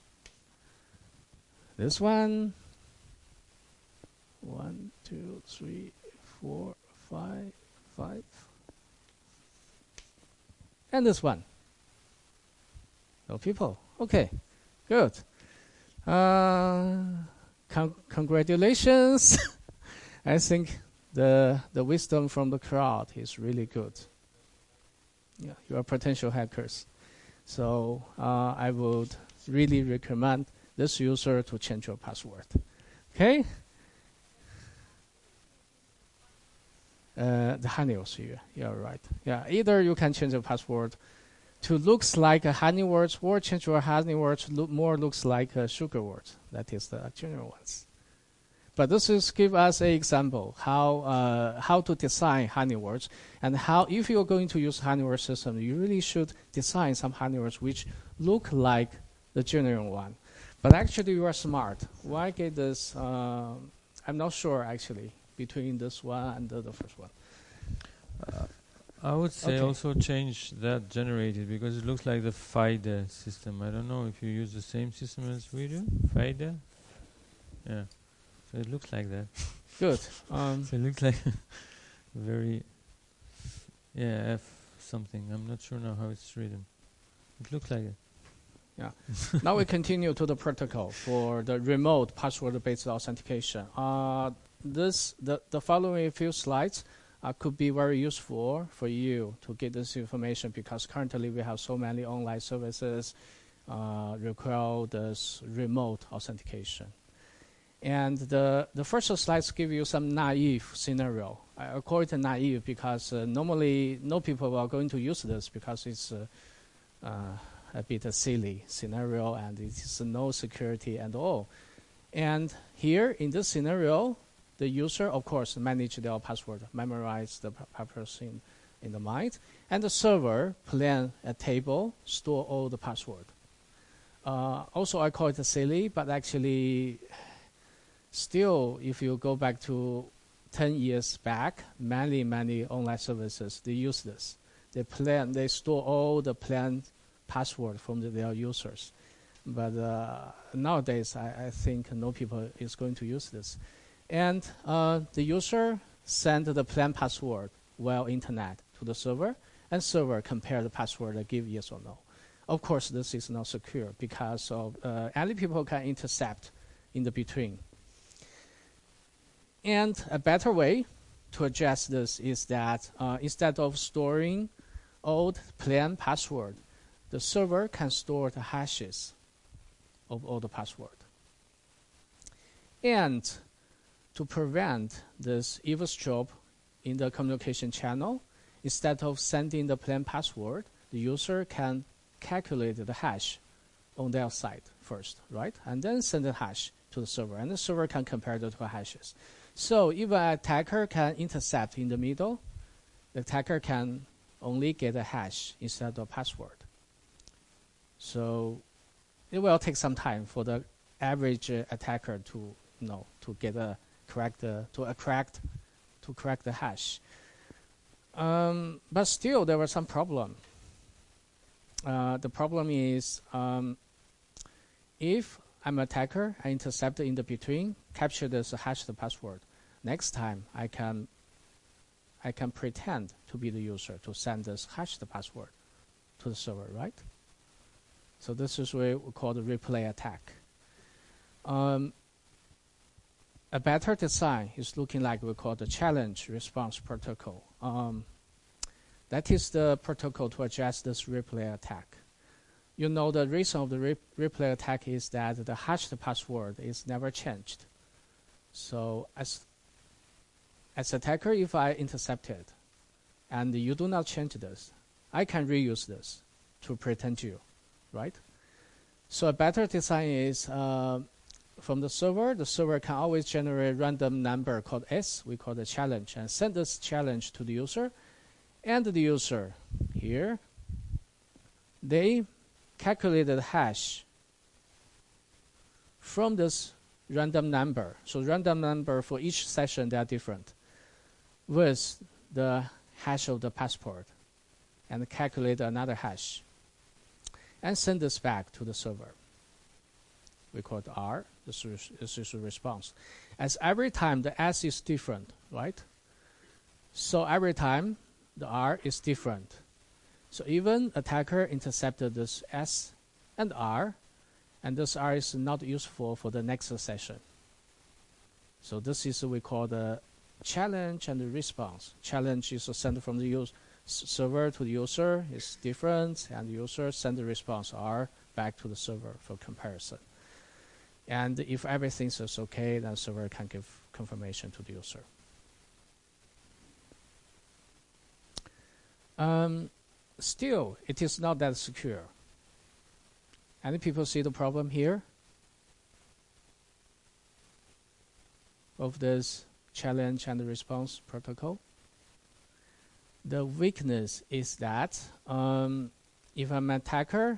This one, 1, 2, 3, 4, 5, 5. And this one. No people. Okay, good. Congratulations. I think the wisdom from the crowd is really good. Yeah, you are potential hackers. So I would really recommend this user to change your password. Okay? The honeywords here. Yeah, right. Yeah, either you can change the password to looks like a honeywords or change your honeywords more looks like a sugar words. That is the general ones. But this is give us an example how to design honeywords and how if you're going to use honeywords system, you really should design some honeywords which look like the general one. But actually, you are smart. Why get this? I'm not sure actually between this one and the first one. I would say also change that generated because it looks like the FIDA system. I don't know if you use the same system as we do. FIDA? Yeah. So it looks like that. Good. So it looks like very, F something. I'm not sure now how it's written. It looks like it. Yeah. Now we continue to the protocol for the remote password-based authentication. The following few slides could be very useful for you to get this information because currently we have so many online services require this remote authentication. And the first slides give you some naive scenario. I call it naive because normally no people are going to use this because it's a bit silly scenario and it is no security at all. And here in this scenario, the user, of course, manage their password, memorize the password in the mind, and the server plan a table, store all the password. Also, I call it silly, but actually, still, if you go back to 10 years back, many online services, they use this. They store all the planned password from their users. But nowadays, I think no people is going to use this. And the user send the planned password via internet to the server, and server compare the password and give yes or no. Of course, this is not secure because of any people can intercept in the between. And a better way to address this is that instead of storing old plain password, the server can store the hashes of all the password. And to prevent this eavesdrop in the communication channel, instead of sending the plain password, the user can calculate the hash on their side first, right? And then send the hash to the server, and the server can compare the two hashes. So if an attacker can intercept in the middle, the attacker can only get a hash instead of password. So it will take some time for the average attacker to get a correct the hash. But still, there was some problem. The problem is if I'm an attacker, I intercept in the between, capture this hash the password. Next time, I can pretend to be the user to send this hash the password to the server, right? So this is what we call the replay attack. A better design is looking like we call the challenge response protocol. That is the protocol to address this replay attack. You know the reason of the replay attack is that the hashed password is never changed. So as attacker, if I intercept it and you do not change this, I can reuse this to pretend you, right? So a better design is from the server can always generate a random number called S, we call the challenge, and send this challenge to the user. And the user here, they calculate the hash from this random number. So random number for each session, they are different, with the hash of the passport, and calculate another hash. and send this back to the server. We call it R. This is a response. As every time the S is different, right? So every time the R is different. So even attacker intercepted this S and R, and this R is not useful for the next session. So this is what we call the challenge and the response. Challenge is sent from the server to the user, is different, and the user send the response R back to the server for comparison. And if everything is okay, then the server can give confirmation to the user. Still, it is not that secure. Any people see the problem here? Of this challenge and response protocol? The weakness is that if I'm an attacker,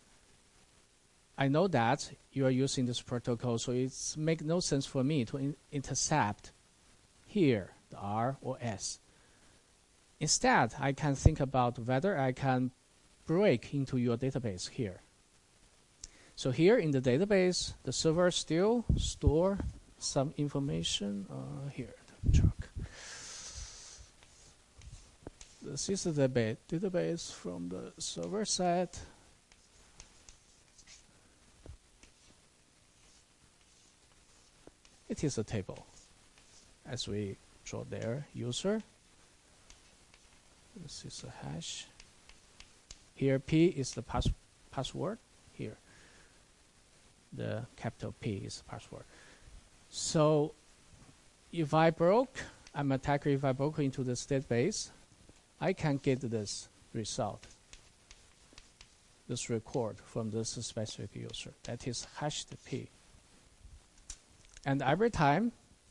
I know that you are using this protocol, so it makes no sense for me to intercept here, the R or S. Instead, I can think about whether I can break into your database here. So here in the database, the server still store some information. Here, check. This is the database from the server side. It is a table, as we draw there, user. This is a hash. Here P is the password. Here the capital P is the password. So if I'm an attacker, if I broke into this database, I can get this result, this record from this specific user. That is hashed P. And every time,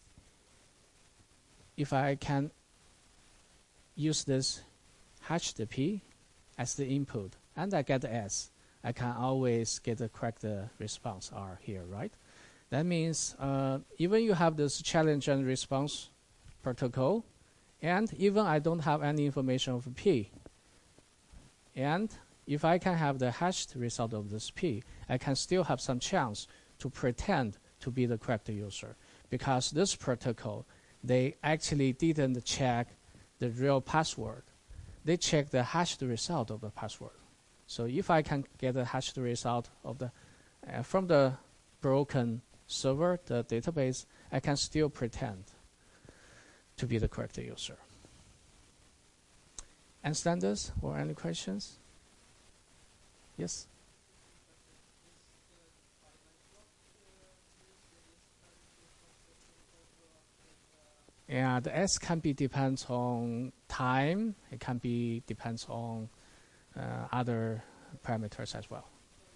if I can use this hashed P as the input, and I get S, I can always get the correct response R here, right? That means even you have this challenge and response protocol, and even I don't have any information of P, and if I can have the hashed result of this P, I can still have some chance to pretend to be the correct user, because this protocol, they actually didn't check the real password. They check the hashed result of the password. So if I can get a hashed result of the from the broken server, the database, I can still pretend to be the correct user. Understand this? Or any questions? Yes? Yeah, the S can be depends on time. It can be depends on other parameters as well.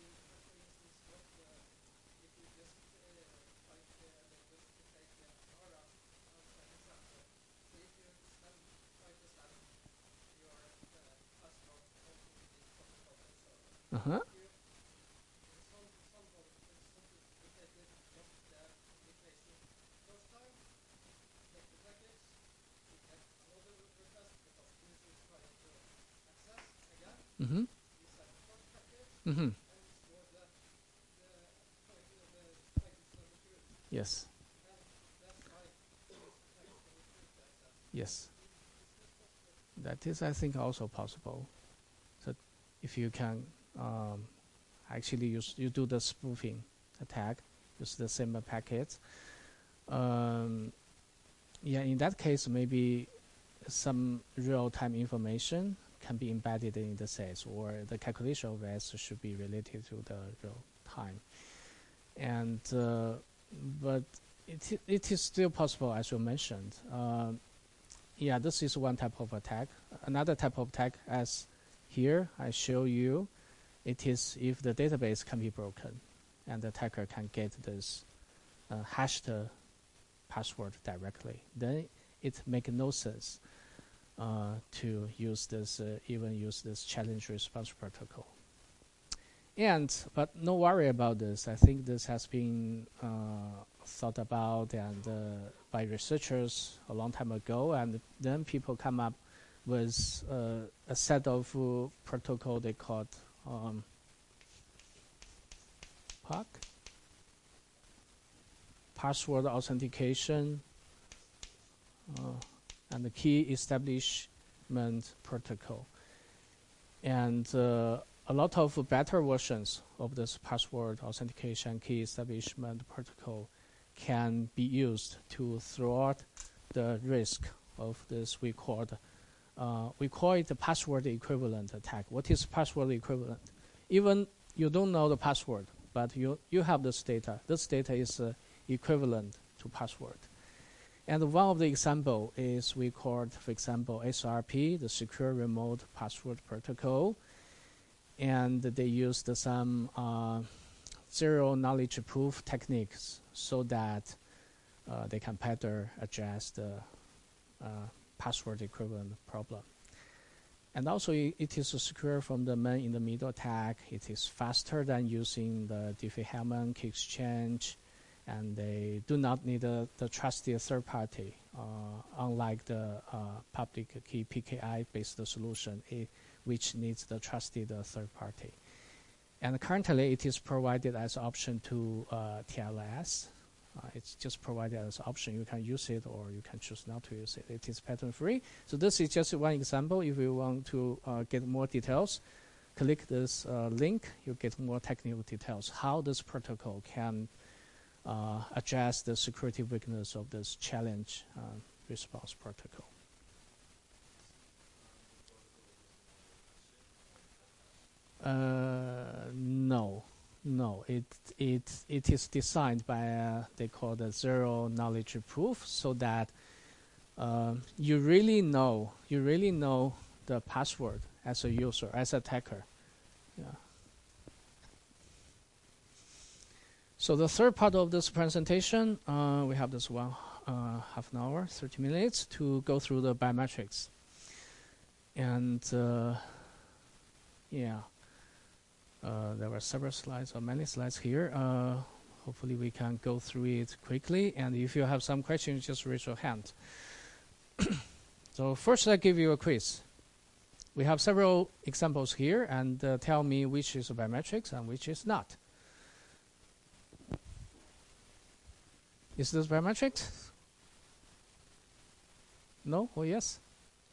Uh-huh. Mm-hmm. Mm-hmm. Yes. Yes. That is, I think, also possible. So if you can actually you do the spoofing attack, use the same packets. Yeah, in that case, maybe some real-time information can be embedded in the sets, or the calculation of S should be related to the real time. And but it is still possible, as you mentioned. Yeah, this is one type of attack. Another type of attack, as here I show you, it is if the database can be broken, and the attacker can get this hashed password directly. Then it makes no sense to use this, even use this challenge response protocol. But no worry about this. I think this has been thought about and by researchers a long time ago, and then people come up with a set of protocol they called Park. Password authentication and the key establishment protocol. And a lot of better versions of this password authentication key establishment protocol can be used to thwart the risk of this we call it the password equivalent attack. What is password equivalent? Even you don't know the password, but you have this data. This data is equivalent to password. And one of the example is we called, for example, SRP, the Secure Remote Password Protocol. And they used some zero knowledge proof techniques so that they can better address the password equivalent problem. And also it is secure from the man-in-the-middle attack. It is faster than using the Diffie-Hellman key exchange, and they do not need the trusted third party, unlike the public key PKI-based solution, which needs the trusted third party. And currently it is provided as option to TLS. It's just provided as an option. You can use it or you can choose not to use it. It is patent free. So this is just one example. If you want to get more details, click this link. You get more technical details, how this protocol can address the security weakness of this challenge response protocol. No. It is designed by they call the zero knowledge proof, so that you really know the password as a user, as an attacker. Yeah. So the third part of this presentation, we have this one half an hour, 30 minutes to go through the biometrics. And there were several slides or many slides here. Hopefully we can go through it quickly. And if you have some questions, just raise your hand. So first I give you a quiz. We have several examples here, and tell me which is biometrics and which is not. Is this biometrics? No or yes?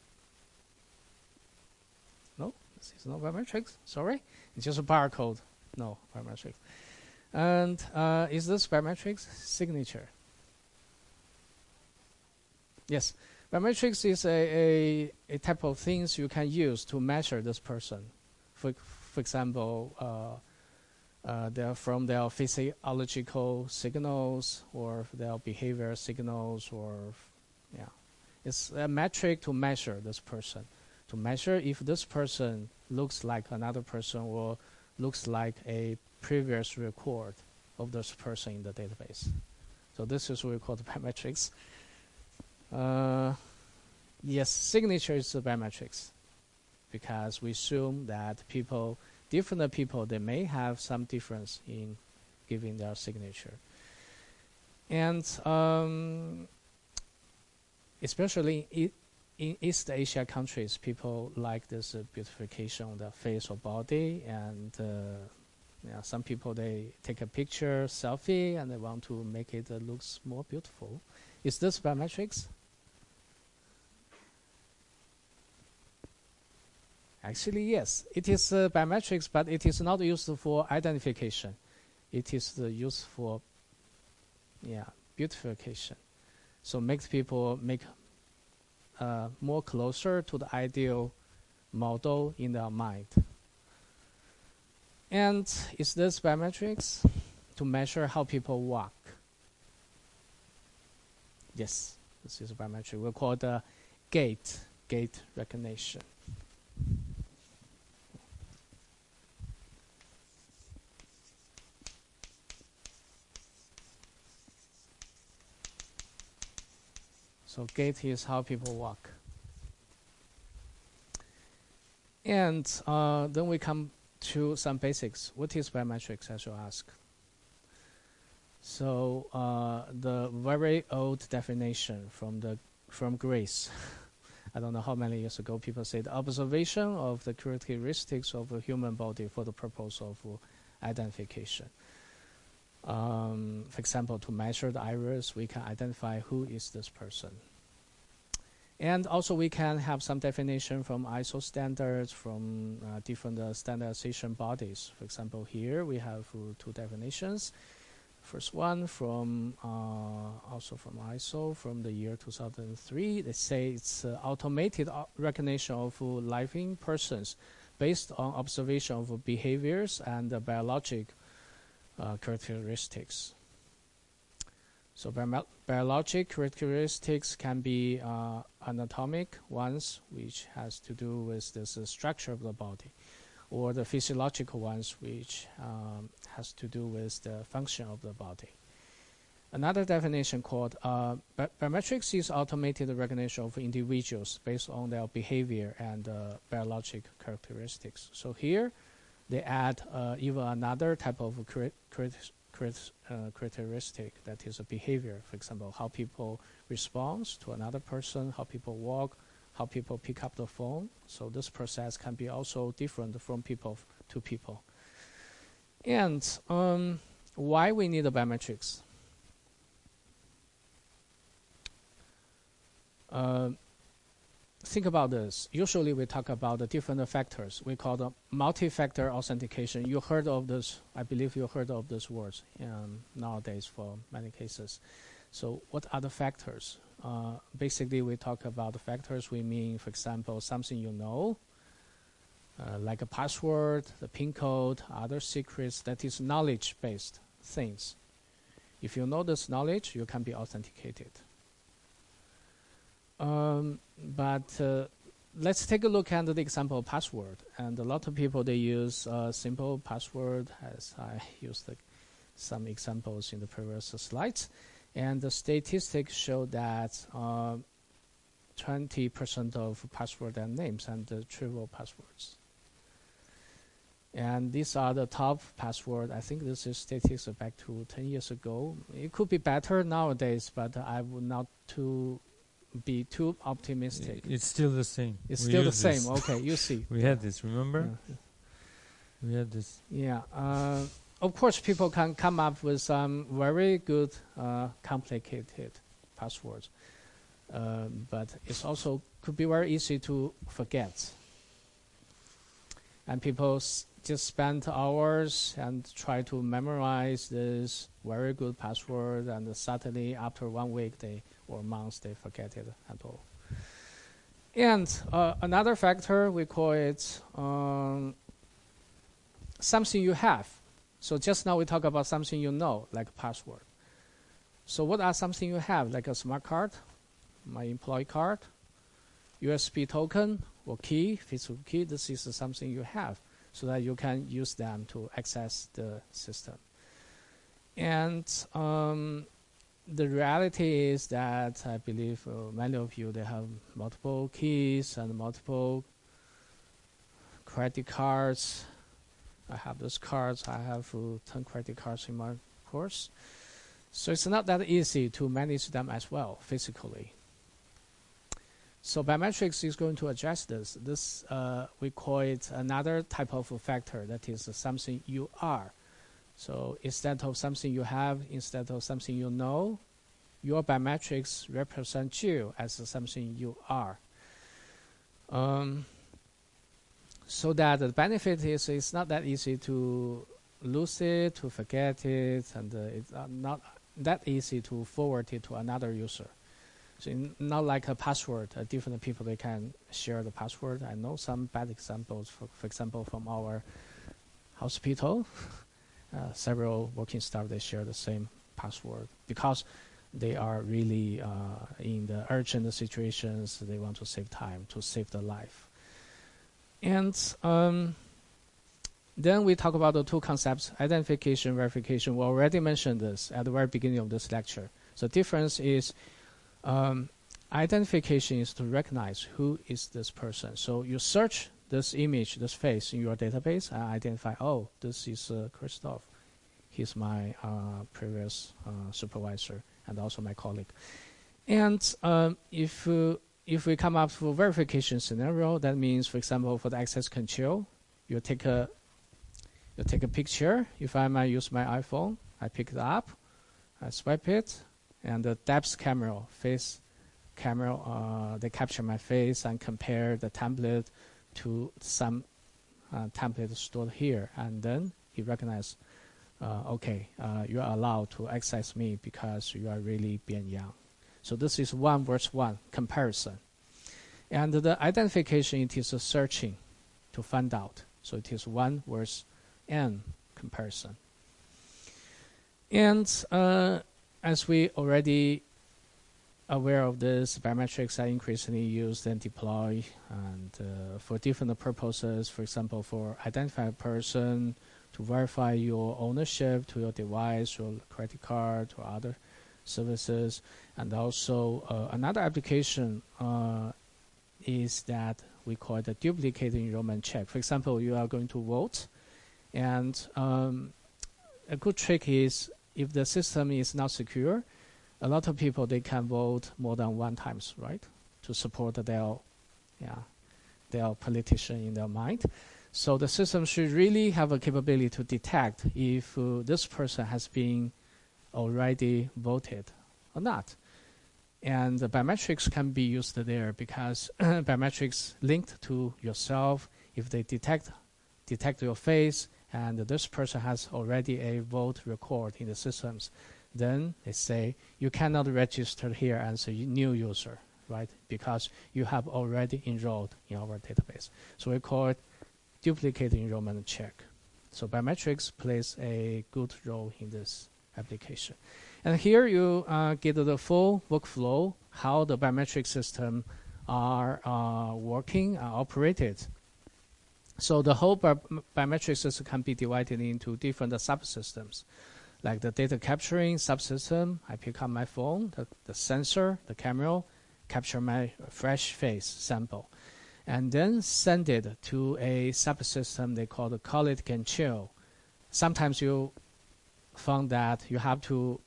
No, this is not biometrics. Sorry, it's just a barcode. No biometrics. And is this biometrics? Signature. Yes, biometrics is a type of things you can use to measure this person. For example, from their physiological signals or their behavior signals, or it's a metric to measure this person, to measure if this person looks like another person or looks like a previous record of this person in the database. So this is what we call the biometrics. Yes, signature is the biometrics, because we assume that different people, they may have some difference in giving their signature. And especially in East Asia countries, people like this beautification of the face or body, and some people, they take a picture, selfie, and they want to make it looks more beautiful. Is this biometrics? Actually, yes, it is biometrics, but it is not used for identification. It is used for beautification. So makes people more closer to the ideal model in their mind. And is this biometrics? To measure how people walk. Yes, this is a biometric. We'll call it gait recognition. So gait is how people walk. And then we come to some basics. What is biometrics, as you ask? So the very old definition from Greece, I don't know how many years ago, people said observation of the characteristics of a human body for the purpose of identification. For example, to measure the iris, we can identify who is this person. And also we can have some definition from ISO standards, from different standardization bodies. For example, here we have two definitions. First one from also from ISO from the year 2003. They say it's automated recognition of living persons based on observation of behaviors and biologic characteristics. So biologic characteristics can be anatomic ones, which has to do with the structure of the body, or the physiological ones, which has to do with the function of the body. Another definition called biometrics is automated recognition of individuals based on their behavior and biologic characteristics. So here they add even another type of characteristic, that is a behavior. For example, how people respond to another person, how people walk, how people pick up the phone. So this process can be also different from people to people. And why we need the biometrics? Think about this. Usually we talk about the different factors. We call them multi-factor authentication. You heard of this, I believe you heard of these words nowadays for many cases. So what are the factors? Basically we talk about the factors. We mean, for example, something you know, like a password, the PIN code, other secrets, that is knowledge-based things. If you know this knowledge, you can be authenticated. But let's take a look at the example of password. And a lot of people, they use simple password, as I used some examples in the previous slides. And the statistics show that 20% of password are names and trivial passwords. And these are the top password. I think this is statistics back to 10 years ago. It could be better nowadays, but I would not be too optimistic. It's still the same. It's still the same. Okay, you see. We had this, remember? Yeah. We had this. Yeah. Of course, people can come up with some very good, complicated passwords. But it's also could be very easy to forget. And people just spend hours and try to memorize this very good password, and suddenly after 1 week or months they forget it at all. And another factor, we call it something you have. So just now we talk about something you know, like a password. So what are something you have, like a smart card, my employee card, USB token, or key, physical key? This is something you have, so that you can use them to access the system. And the reality is that I believe many of you, they have multiple keys and multiple credit cards. I have those cards. I have 10 credit cards in my course. So it's not that easy to manage them as well physically. So biometrics is going to address this. This we call it another type of factor, that is something you are. So instead of something you have, instead of something you know, your biometrics represent you as something you are. So that the benefit is it's not that easy to lose it, to forget it, and it's not that easy to forward it to another user. So not like a password. Different people, they can share the password. I know some bad examples, for example, from our hospital. Several working staff, they share the same password because they are really in the urgent situations. They want to save time, to save the life. And then we talk about the two concepts, identification, verification. We already mentioned this at the very beginning of this lecture. So the difference is identification is to recognize who is this person. So you search this image, this face in your database, and identify, oh, this is Christoph. He's my previous supervisor and also my colleague. And if we come up with a verification scenario, that means, for example, for the access control, you take a picture. If I might use my iPhone, I pick it up, I swipe it, and the depth camera, face camera, they capture my face and compare the template to some template stored here, and then he recognizes, okay, you are allowed to access me because you are really Bian Yang. So this is 1 versus 1 comparison. And the identification, it is a searching to find out. So it is 1 versus n comparison. And as we already aware of this, biometrics are increasingly used and deployed and for different purposes. For example, for identify a person, to verify your ownership to your device, your credit card, or other services. And also another application is that we call it a duplicate enrollment check. For example, you are going to vote, and a good trick is if the system is not secure, a lot of people, they can vote more than 1 times, right, to support their politician in their mind. So the system should really have a capability to detect if this person has been already voted or not. And the biometrics can be used there because biometrics linked to yourself, if they detect your face and this person has already a vote record in the systems, then they say you cannot register here as a new user, right? Because you have already enrolled in our database. So we call it duplicate enrollment check. So biometrics plays a good role in this application. And here you get the full workflow, how the biometric system are working, operated. So the whole biometric system can be divided into different subsystems. Like the data capturing subsystem, I pick up my phone, the sensor, the camera, capture my fresh face sample, and then send it to a subsystem they call the quality control. Sometimes you found that you have to,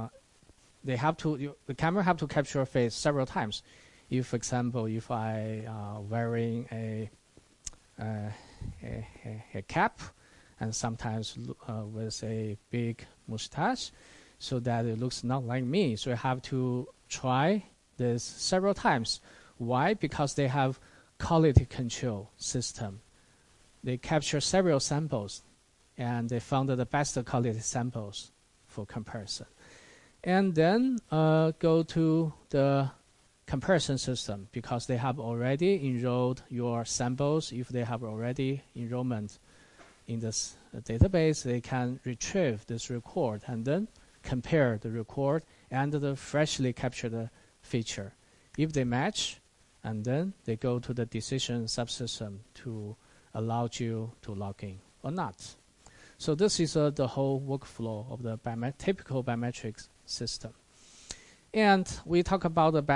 the camera have to capture your face several times. If, for example, if I wearing a cap, and sometimes with a big mustache, so that it looks not like me. So I have to try this several times. Why? Because they have quality control system. They capture several samples, and they found the best quality samples for comparison. And then go to the comparison system, because they have already enrolled your samples. If they have already enrollment in this database, they can retrieve this record and then compare the record and the freshly captured feature. If they match, and then they go to the decision subsystem to allow you to log in or not. So this is the whole workflow of the typical biometrics system. And we talk about the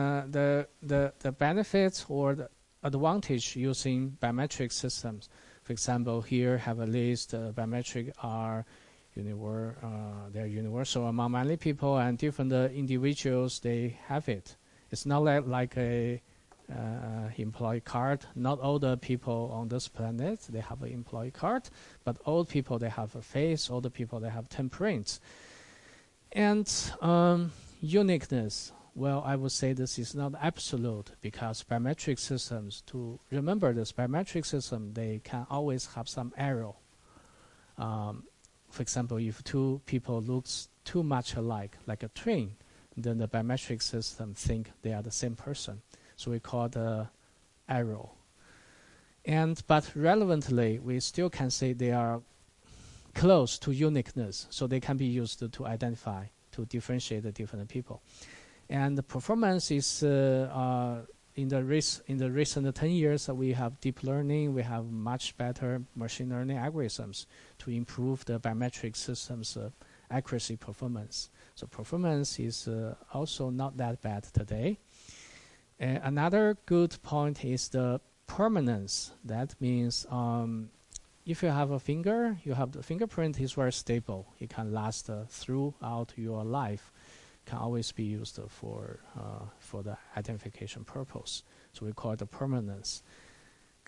benefits or the advantage using biometric systems. For example, here have a list. Biometric are they're universal among many people, and different individuals, they have it. It's not like a employee card. Not all the people on this planet, they have an employee card, but all people, they have a face. All the people, they have thumbprints. And uniqueness, well, I would say this is not absolute, because biometric systems, to remember this, biometric system, they can always have some error. For example, if 2 people looks too much alike, like a twin, then the biometric system think they are the same person. So we call the error. But relevantly, we still can say they are close to uniqueness, so they can be used to identify, to differentiate the different people. And the performance is in the recent 10 years, we have deep learning, we have much better machine learning algorithms to improve the biometric system's accuracy performance. So performance is also not that bad today. Another good point is the permanence. That means if you have a finger, you have the fingerprint is very stable. It can last throughout your life. Can always be used for the identification purpose. So we call it the permanence.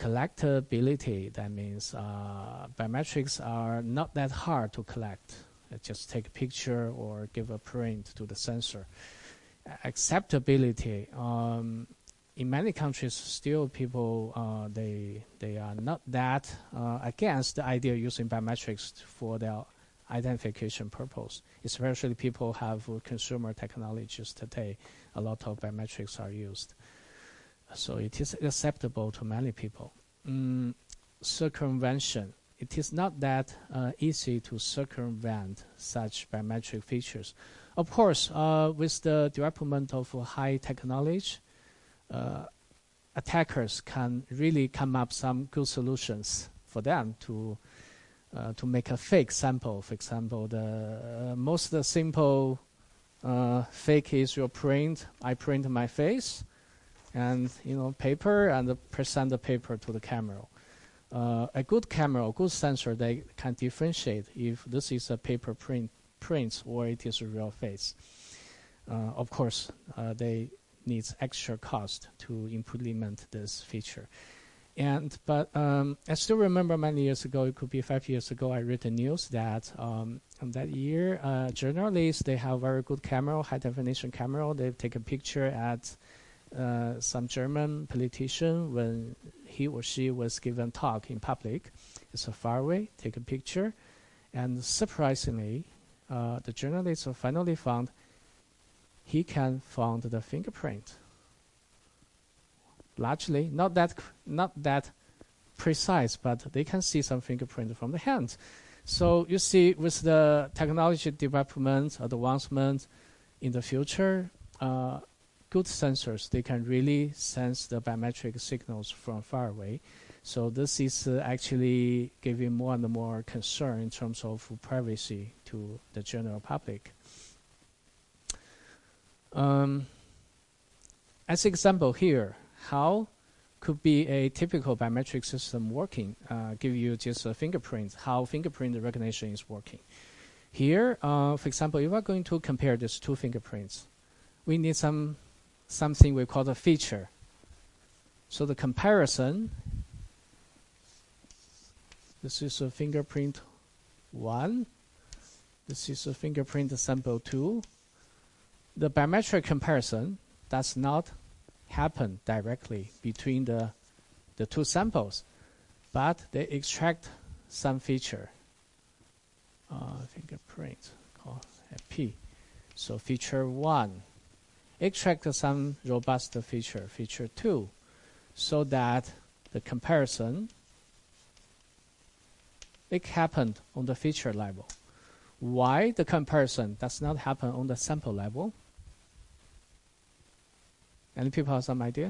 Collectability, that means biometrics are not that hard to collect. just take a picture or give a print to the sensor. Acceptability. In many countries, still people they are not that against the idea of using biometrics for their identification purpose. Especially people have consumer technologies today. A lot of biometrics are used, so it is acceptable to many people. Circumvention. It is not that easy to circumvent such biometric features. Of course, with the development of high technology, attackers can really come up some good solutions for them to make a fake sample. For example, the most simple fake is your print. I print my face, and paper, and present the paper to the camera. A good camera, a good sensor, they can differentiate if this is a paper print or it is a real face. Of course, they need extra cost to implement this feature. But I still remember many years ago, it could be 5 years ago, I read the news that that year, journalists, they have very good camera, high definition camera. They take a picture at some German politician when he or she was given talk in public. It's far away, take a picture. And surprisingly, the journalists finally found he can find the fingerprint. Largely, not that precise, but they can see some fingerprint from the hand. So you see, with the technology development, advancement in the future, good sensors, they can really sense the biometric signals from far away. So this is actually giving more and more concern in terms of privacy to the general public. As example here, how could be a typical biometric system working? Give you just a fingerprint, how fingerprint recognition is working. Here, for example, if we're going to compare these two fingerprints, we need something we call the feature. So the comparison, this is a fingerprint 1, this is a fingerprint sample 2. The biometric comparison does not happen directly between the two samples, but they extract some feature, fingerprint called P. So feature 1 extract some robust feature, feature 2, so that the comparison, it happened on the feature level. Why the comparison does not happen on the sample level? Any people have some idea?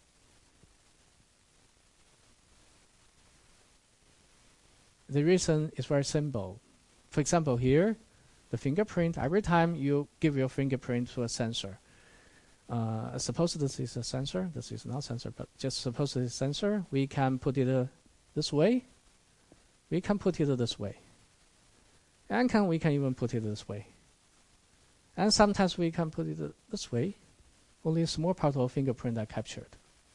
The reason is very simple. For example, here, the fingerprint, every time you give your fingerprint to a sensor, suppose this is a sensor, this is not sensor, but just suppose this is a sensor, we can put it this way, we can put it this way, and we can even put it this way. And sometimes we can put it this way, only a small part of fingerprint are captured.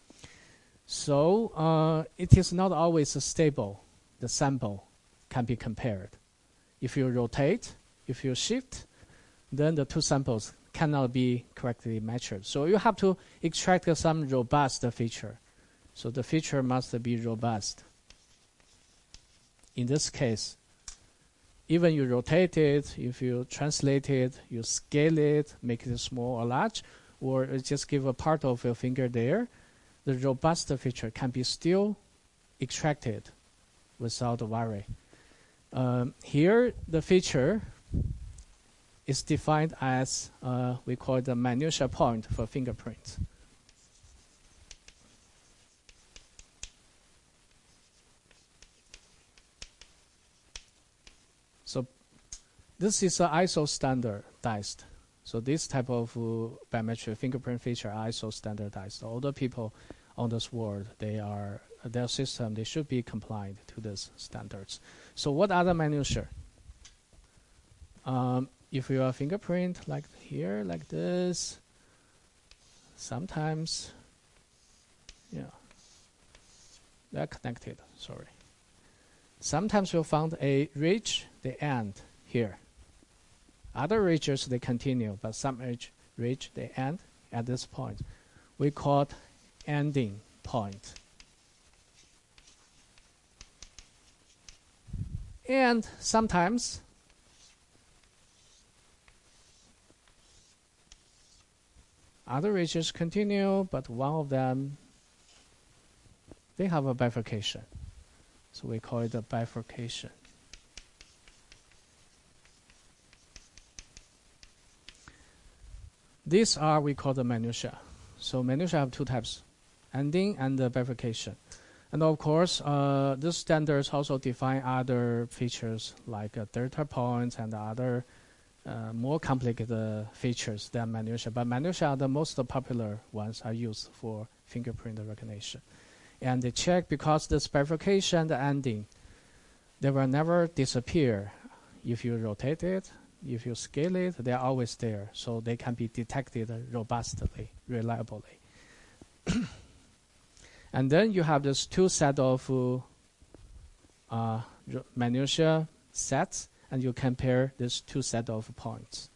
So it is not always stable. The sample can be compared. If you rotate, if you shift, then the two samples cannot be correctly matched. So you have to extract some robust feature. So the feature must be robust. In this case, even you rotate it, if you translate it, you scale it, make it small or large, or just give a part of your finger there, the robust feature can be still extracted without worry. Here, the feature is defined as, we call it the minutia point for fingerprint. So this is ISO standardized. So this type of biometric fingerprint feature are ISO standardized. All the people on this world, their system, they should be compliant to these standards. So what are the minutiae? If you have fingerprint like here, like this, sometimes, they're connected, sorry. Sometimes you'll find a ridge, the end here. Other ridges, they continue, but some ridge, they end at this point. We call it ending point. And sometimes other ridges continue, but one of them, they have a bifurcation. So we call it a bifurcation. These are, we call the minutiae. So minutiae have two types, ending and bifurcation. And of course, these standards also define other features like delta points and other more complicated features than minutiae. But minutiae are the most popular ones are used for fingerprint recognition. And they check because this bifurcation and the ending, they will never disappear. If you rotate it, if you scale it, they're always there. So they can be detected robustly, reliably. And then you have this two set of minutiae sets, and you compare these two set of points.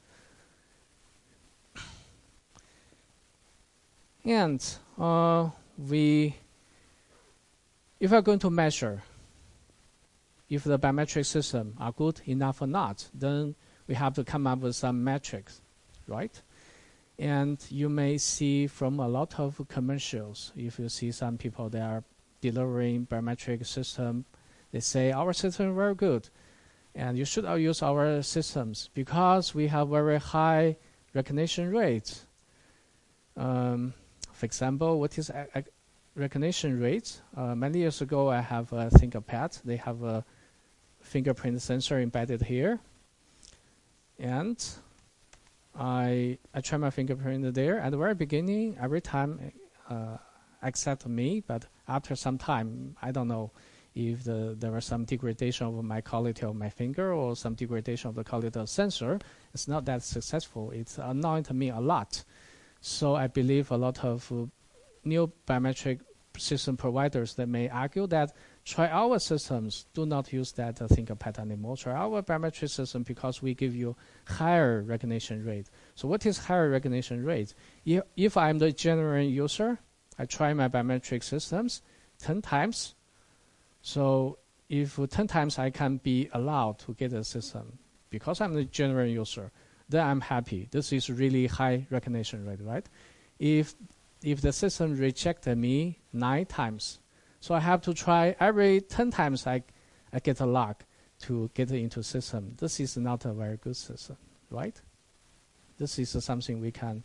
And if we're going to measure if the biometric system are good enough or not, then we have to come up with some metrics, right? And you may see from a lot of commercials, if you see some people that are delivering biometric system, they say our system is very good, and you should use our systems because we have very high recognition rates. For example, what is recognition rate? Many years ago, I have a ThinkPad. They have a fingerprint sensor embedded here, and I try my fingerprint there. At the very beginning, every time accept me, but after some time, I don't know if there was some degradation of my quality of my finger or some degradation of the quality of the sensor. It's not that successful. It's annoying to me a lot. So I believe a lot of new biometric system providers that may argue that try our systems, do not use that ThinkPad anymore. Try our biometric system because we give you higher recognition rate. So what is higher recognition rate? If I'm the genuine user, I try my biometric systems 10 times. So if 10 times I can be allowed to get a system, because I'm the genuine user, then I'm happy. This is really high recognition rate, right? If the system rejected me 9 times, so I have to try every 10 times I get a lock to get into system. This is not a very good system, right? This is something we can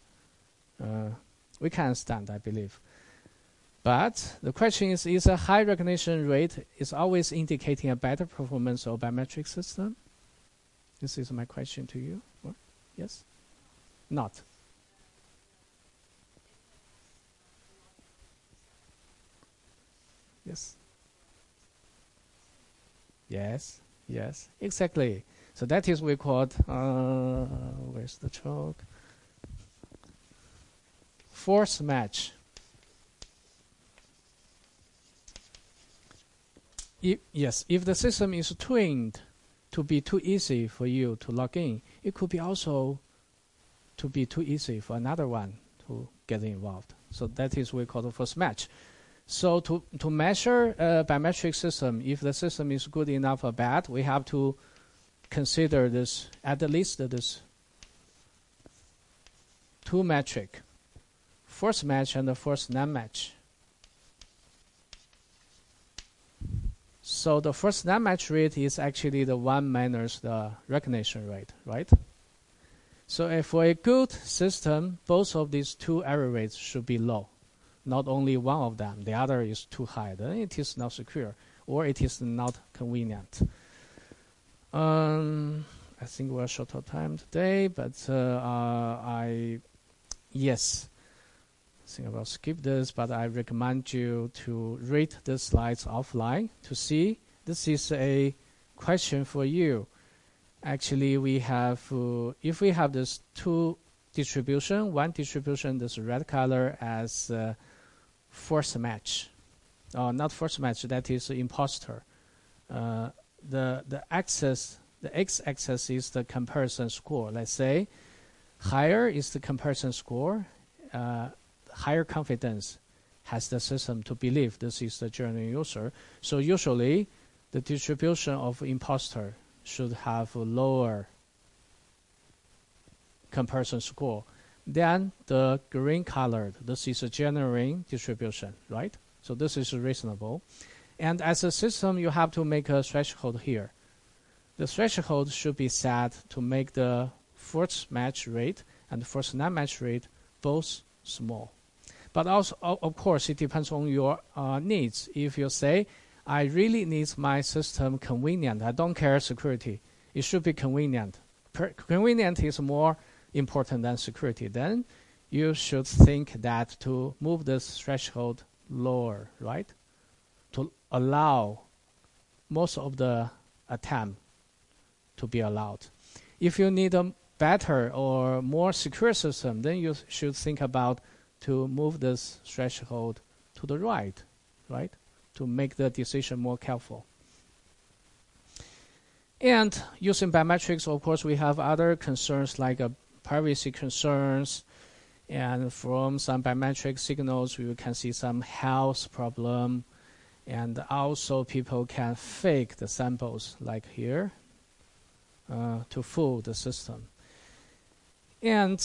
stand, I believe. But the question is a high recognition rate is always indicating a better performance of biometric system? This is my question to you. Or? Yes? Not. Yes. Yes. Yes. Exactly. So that is we called, where's the chalk? Force match. If the system is tuned to be too easy for you to log in, it could be also to be too easy for another one to get involved. So that is what we call the force match. So to measure a biometric system, if the system is good enough or bad, we have to consider this, at least this two metric, force match and the force non-match. So the force non-match rate is actually the 1 minus the recognition rate, right? So if for a good system, both of these two error rates should be low. Not only one of them, the other is too high, then it is not secure, or it is not convenient. I think we're short of time today, but I think I will skip this, but I recommend you to read the slides offline to see. This is a question for you. Actually, we have, if we have this two distribution, one distribution, this red color as force match. Not force match, that is imposter. The axis The x-axis is the comparison score. Let's say higher is the comparison score, higher confidence has the system to believe this is the genuine user. So usually the distribution of imposter should have a lower comparison score than the green colored. This is a genuine distribution, right? So this is reasonable. And as a system, you have to make a threshold here. The threshold should be set to make the first match rate and the first non-match rate both small. But also, of course, it depends on your needs. If you say, I really need my system convenient, I don't care security, it should be convenient. Convenient is more important than security. Then you should think that to move this threshold lower, right? To allow most of the attempt to be allowed. If you need a better or more secure system, then you should think about to move this threshold to the right, right? To make the decision more careful. And using biometrics, of course, we have other concerns like privacy concerns. And from some biometric signals, we can see some health problem. And also people can fake the samples like here to fool the system. And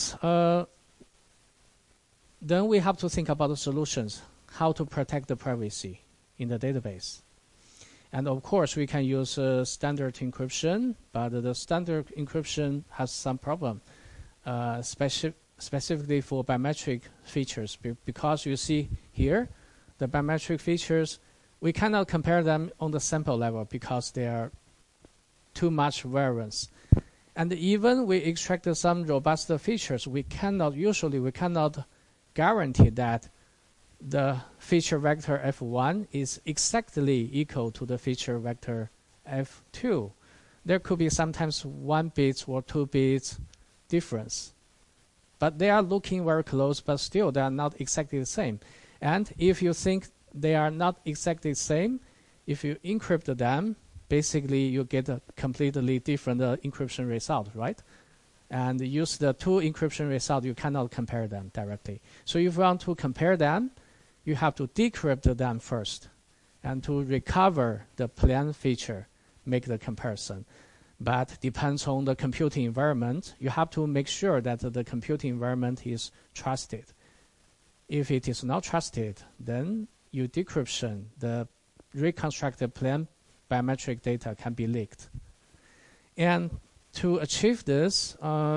then we have to think about the solutions, how to protect the privacy in the database. And of course, we can use standard encryption, but the standard encryption has some problem, specifically for biometric features. Because you see here, the biometric features, we cannot compare them on the sample level because they are too much variance. And even we extract some robust features, we cannot guarantee that the feature vector F1 is exactly equal to the feature vector F2. There could be sometimes 1 bit or 2 bits difference. But they are looking very close, but still they are not exactly the same. And if you think they are not exactly the same, if you encrypt them, basically you get a completely different encryption result, right? And use the two encryption results, you cannot compare them directly. So if you want to compare them, you have to decrypt them first. And to recover the plain feature, make the comparison. But depends on the computing environment. You have to make sure that the computing environment is trusted. If it is not trusted, then your decryption, the reconstructed plain biometric data can be leaked. And to achieve this,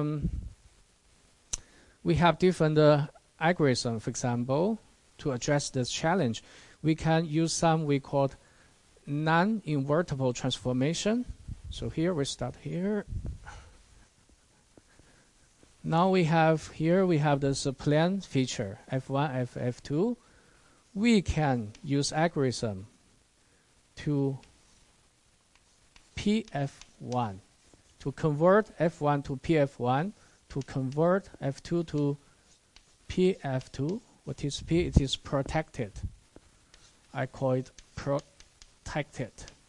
we have different algorithms, for example, to address this challenge. We can use some we call non-invertible transformation. So here we start here. Now we have here, we have this plain feature, F1, F2. We can use algorithm to PF1, to convert F1 to PF1, to convert F2 to PF2. What is P? It is protected. I call it protected.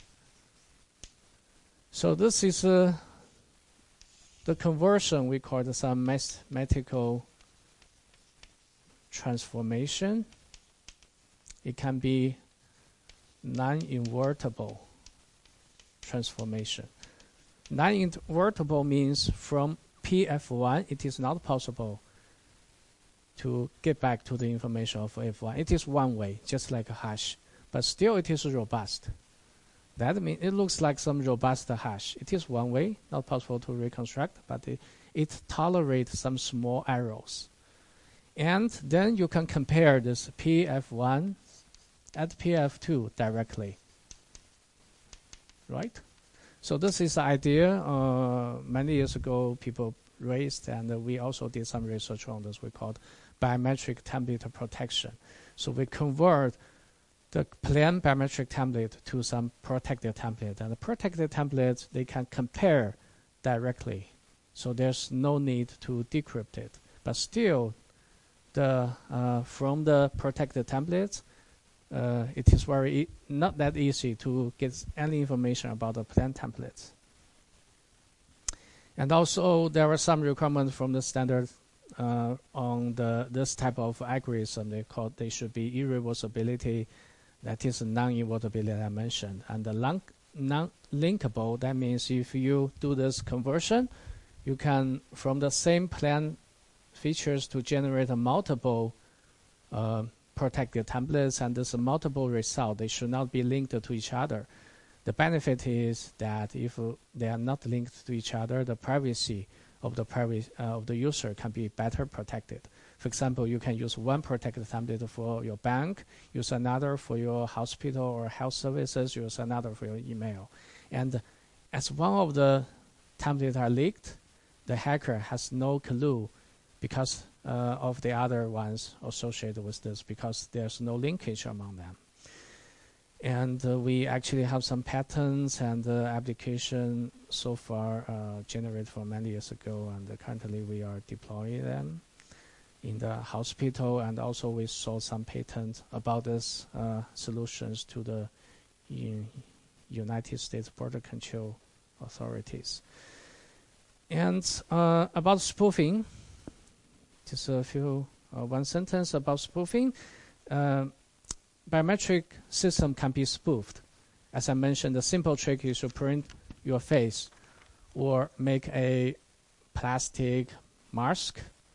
So this is the conversion. We call it some mathematical transformation. It can be non-invertible transformation. Non-invertible means from PF1, it is not possible to get back to the information of F1. It is one way, just like a hash, but still it is robust. That means it looks like some robust hash. It is one way, not possible to reconstruct, but it tolerates some small errors. And then you can compare this PF1 at PF2 directly, right? So this is the idea many years ago people raised, and we also did some research on this. We called biometric template protection. So we convert the plain biometric template to some protected template. And the protected templates, they can compare directly. So there's no need to decrypt it. But still, from the protected templates, it is not that easy to get any information about the plain templates. And also, there are some requirements from the standard on this type of algorithm. They should be irreversibility, that is non-invertibility I mentioned. And the non-linkable, that means if you do this conversion, you can, from the same plan features, to generate a multiple protected templates, and this multiple result, they should not be linked to each other. The benefit is that if they are not linked to each other, the privacy of the user can be better protected. For example, you can use one protected template for your bank, use another for your hospital or health services, use another for your email. And as one of the templates are leaked, the hacker has no clue because of the other ones associated with this, because there's no linkage among them. And we actually have some patents and application so far generated from many years ago, and currently we are deploying them in the hospital, and also we saw some patents about this solutions to the United States Border Control authorities. And about spoofing, just a few, one sentence about spoofing. Biometric system can be spoofed. As I mentioned, the simple trick is to print your face or make a plastic mask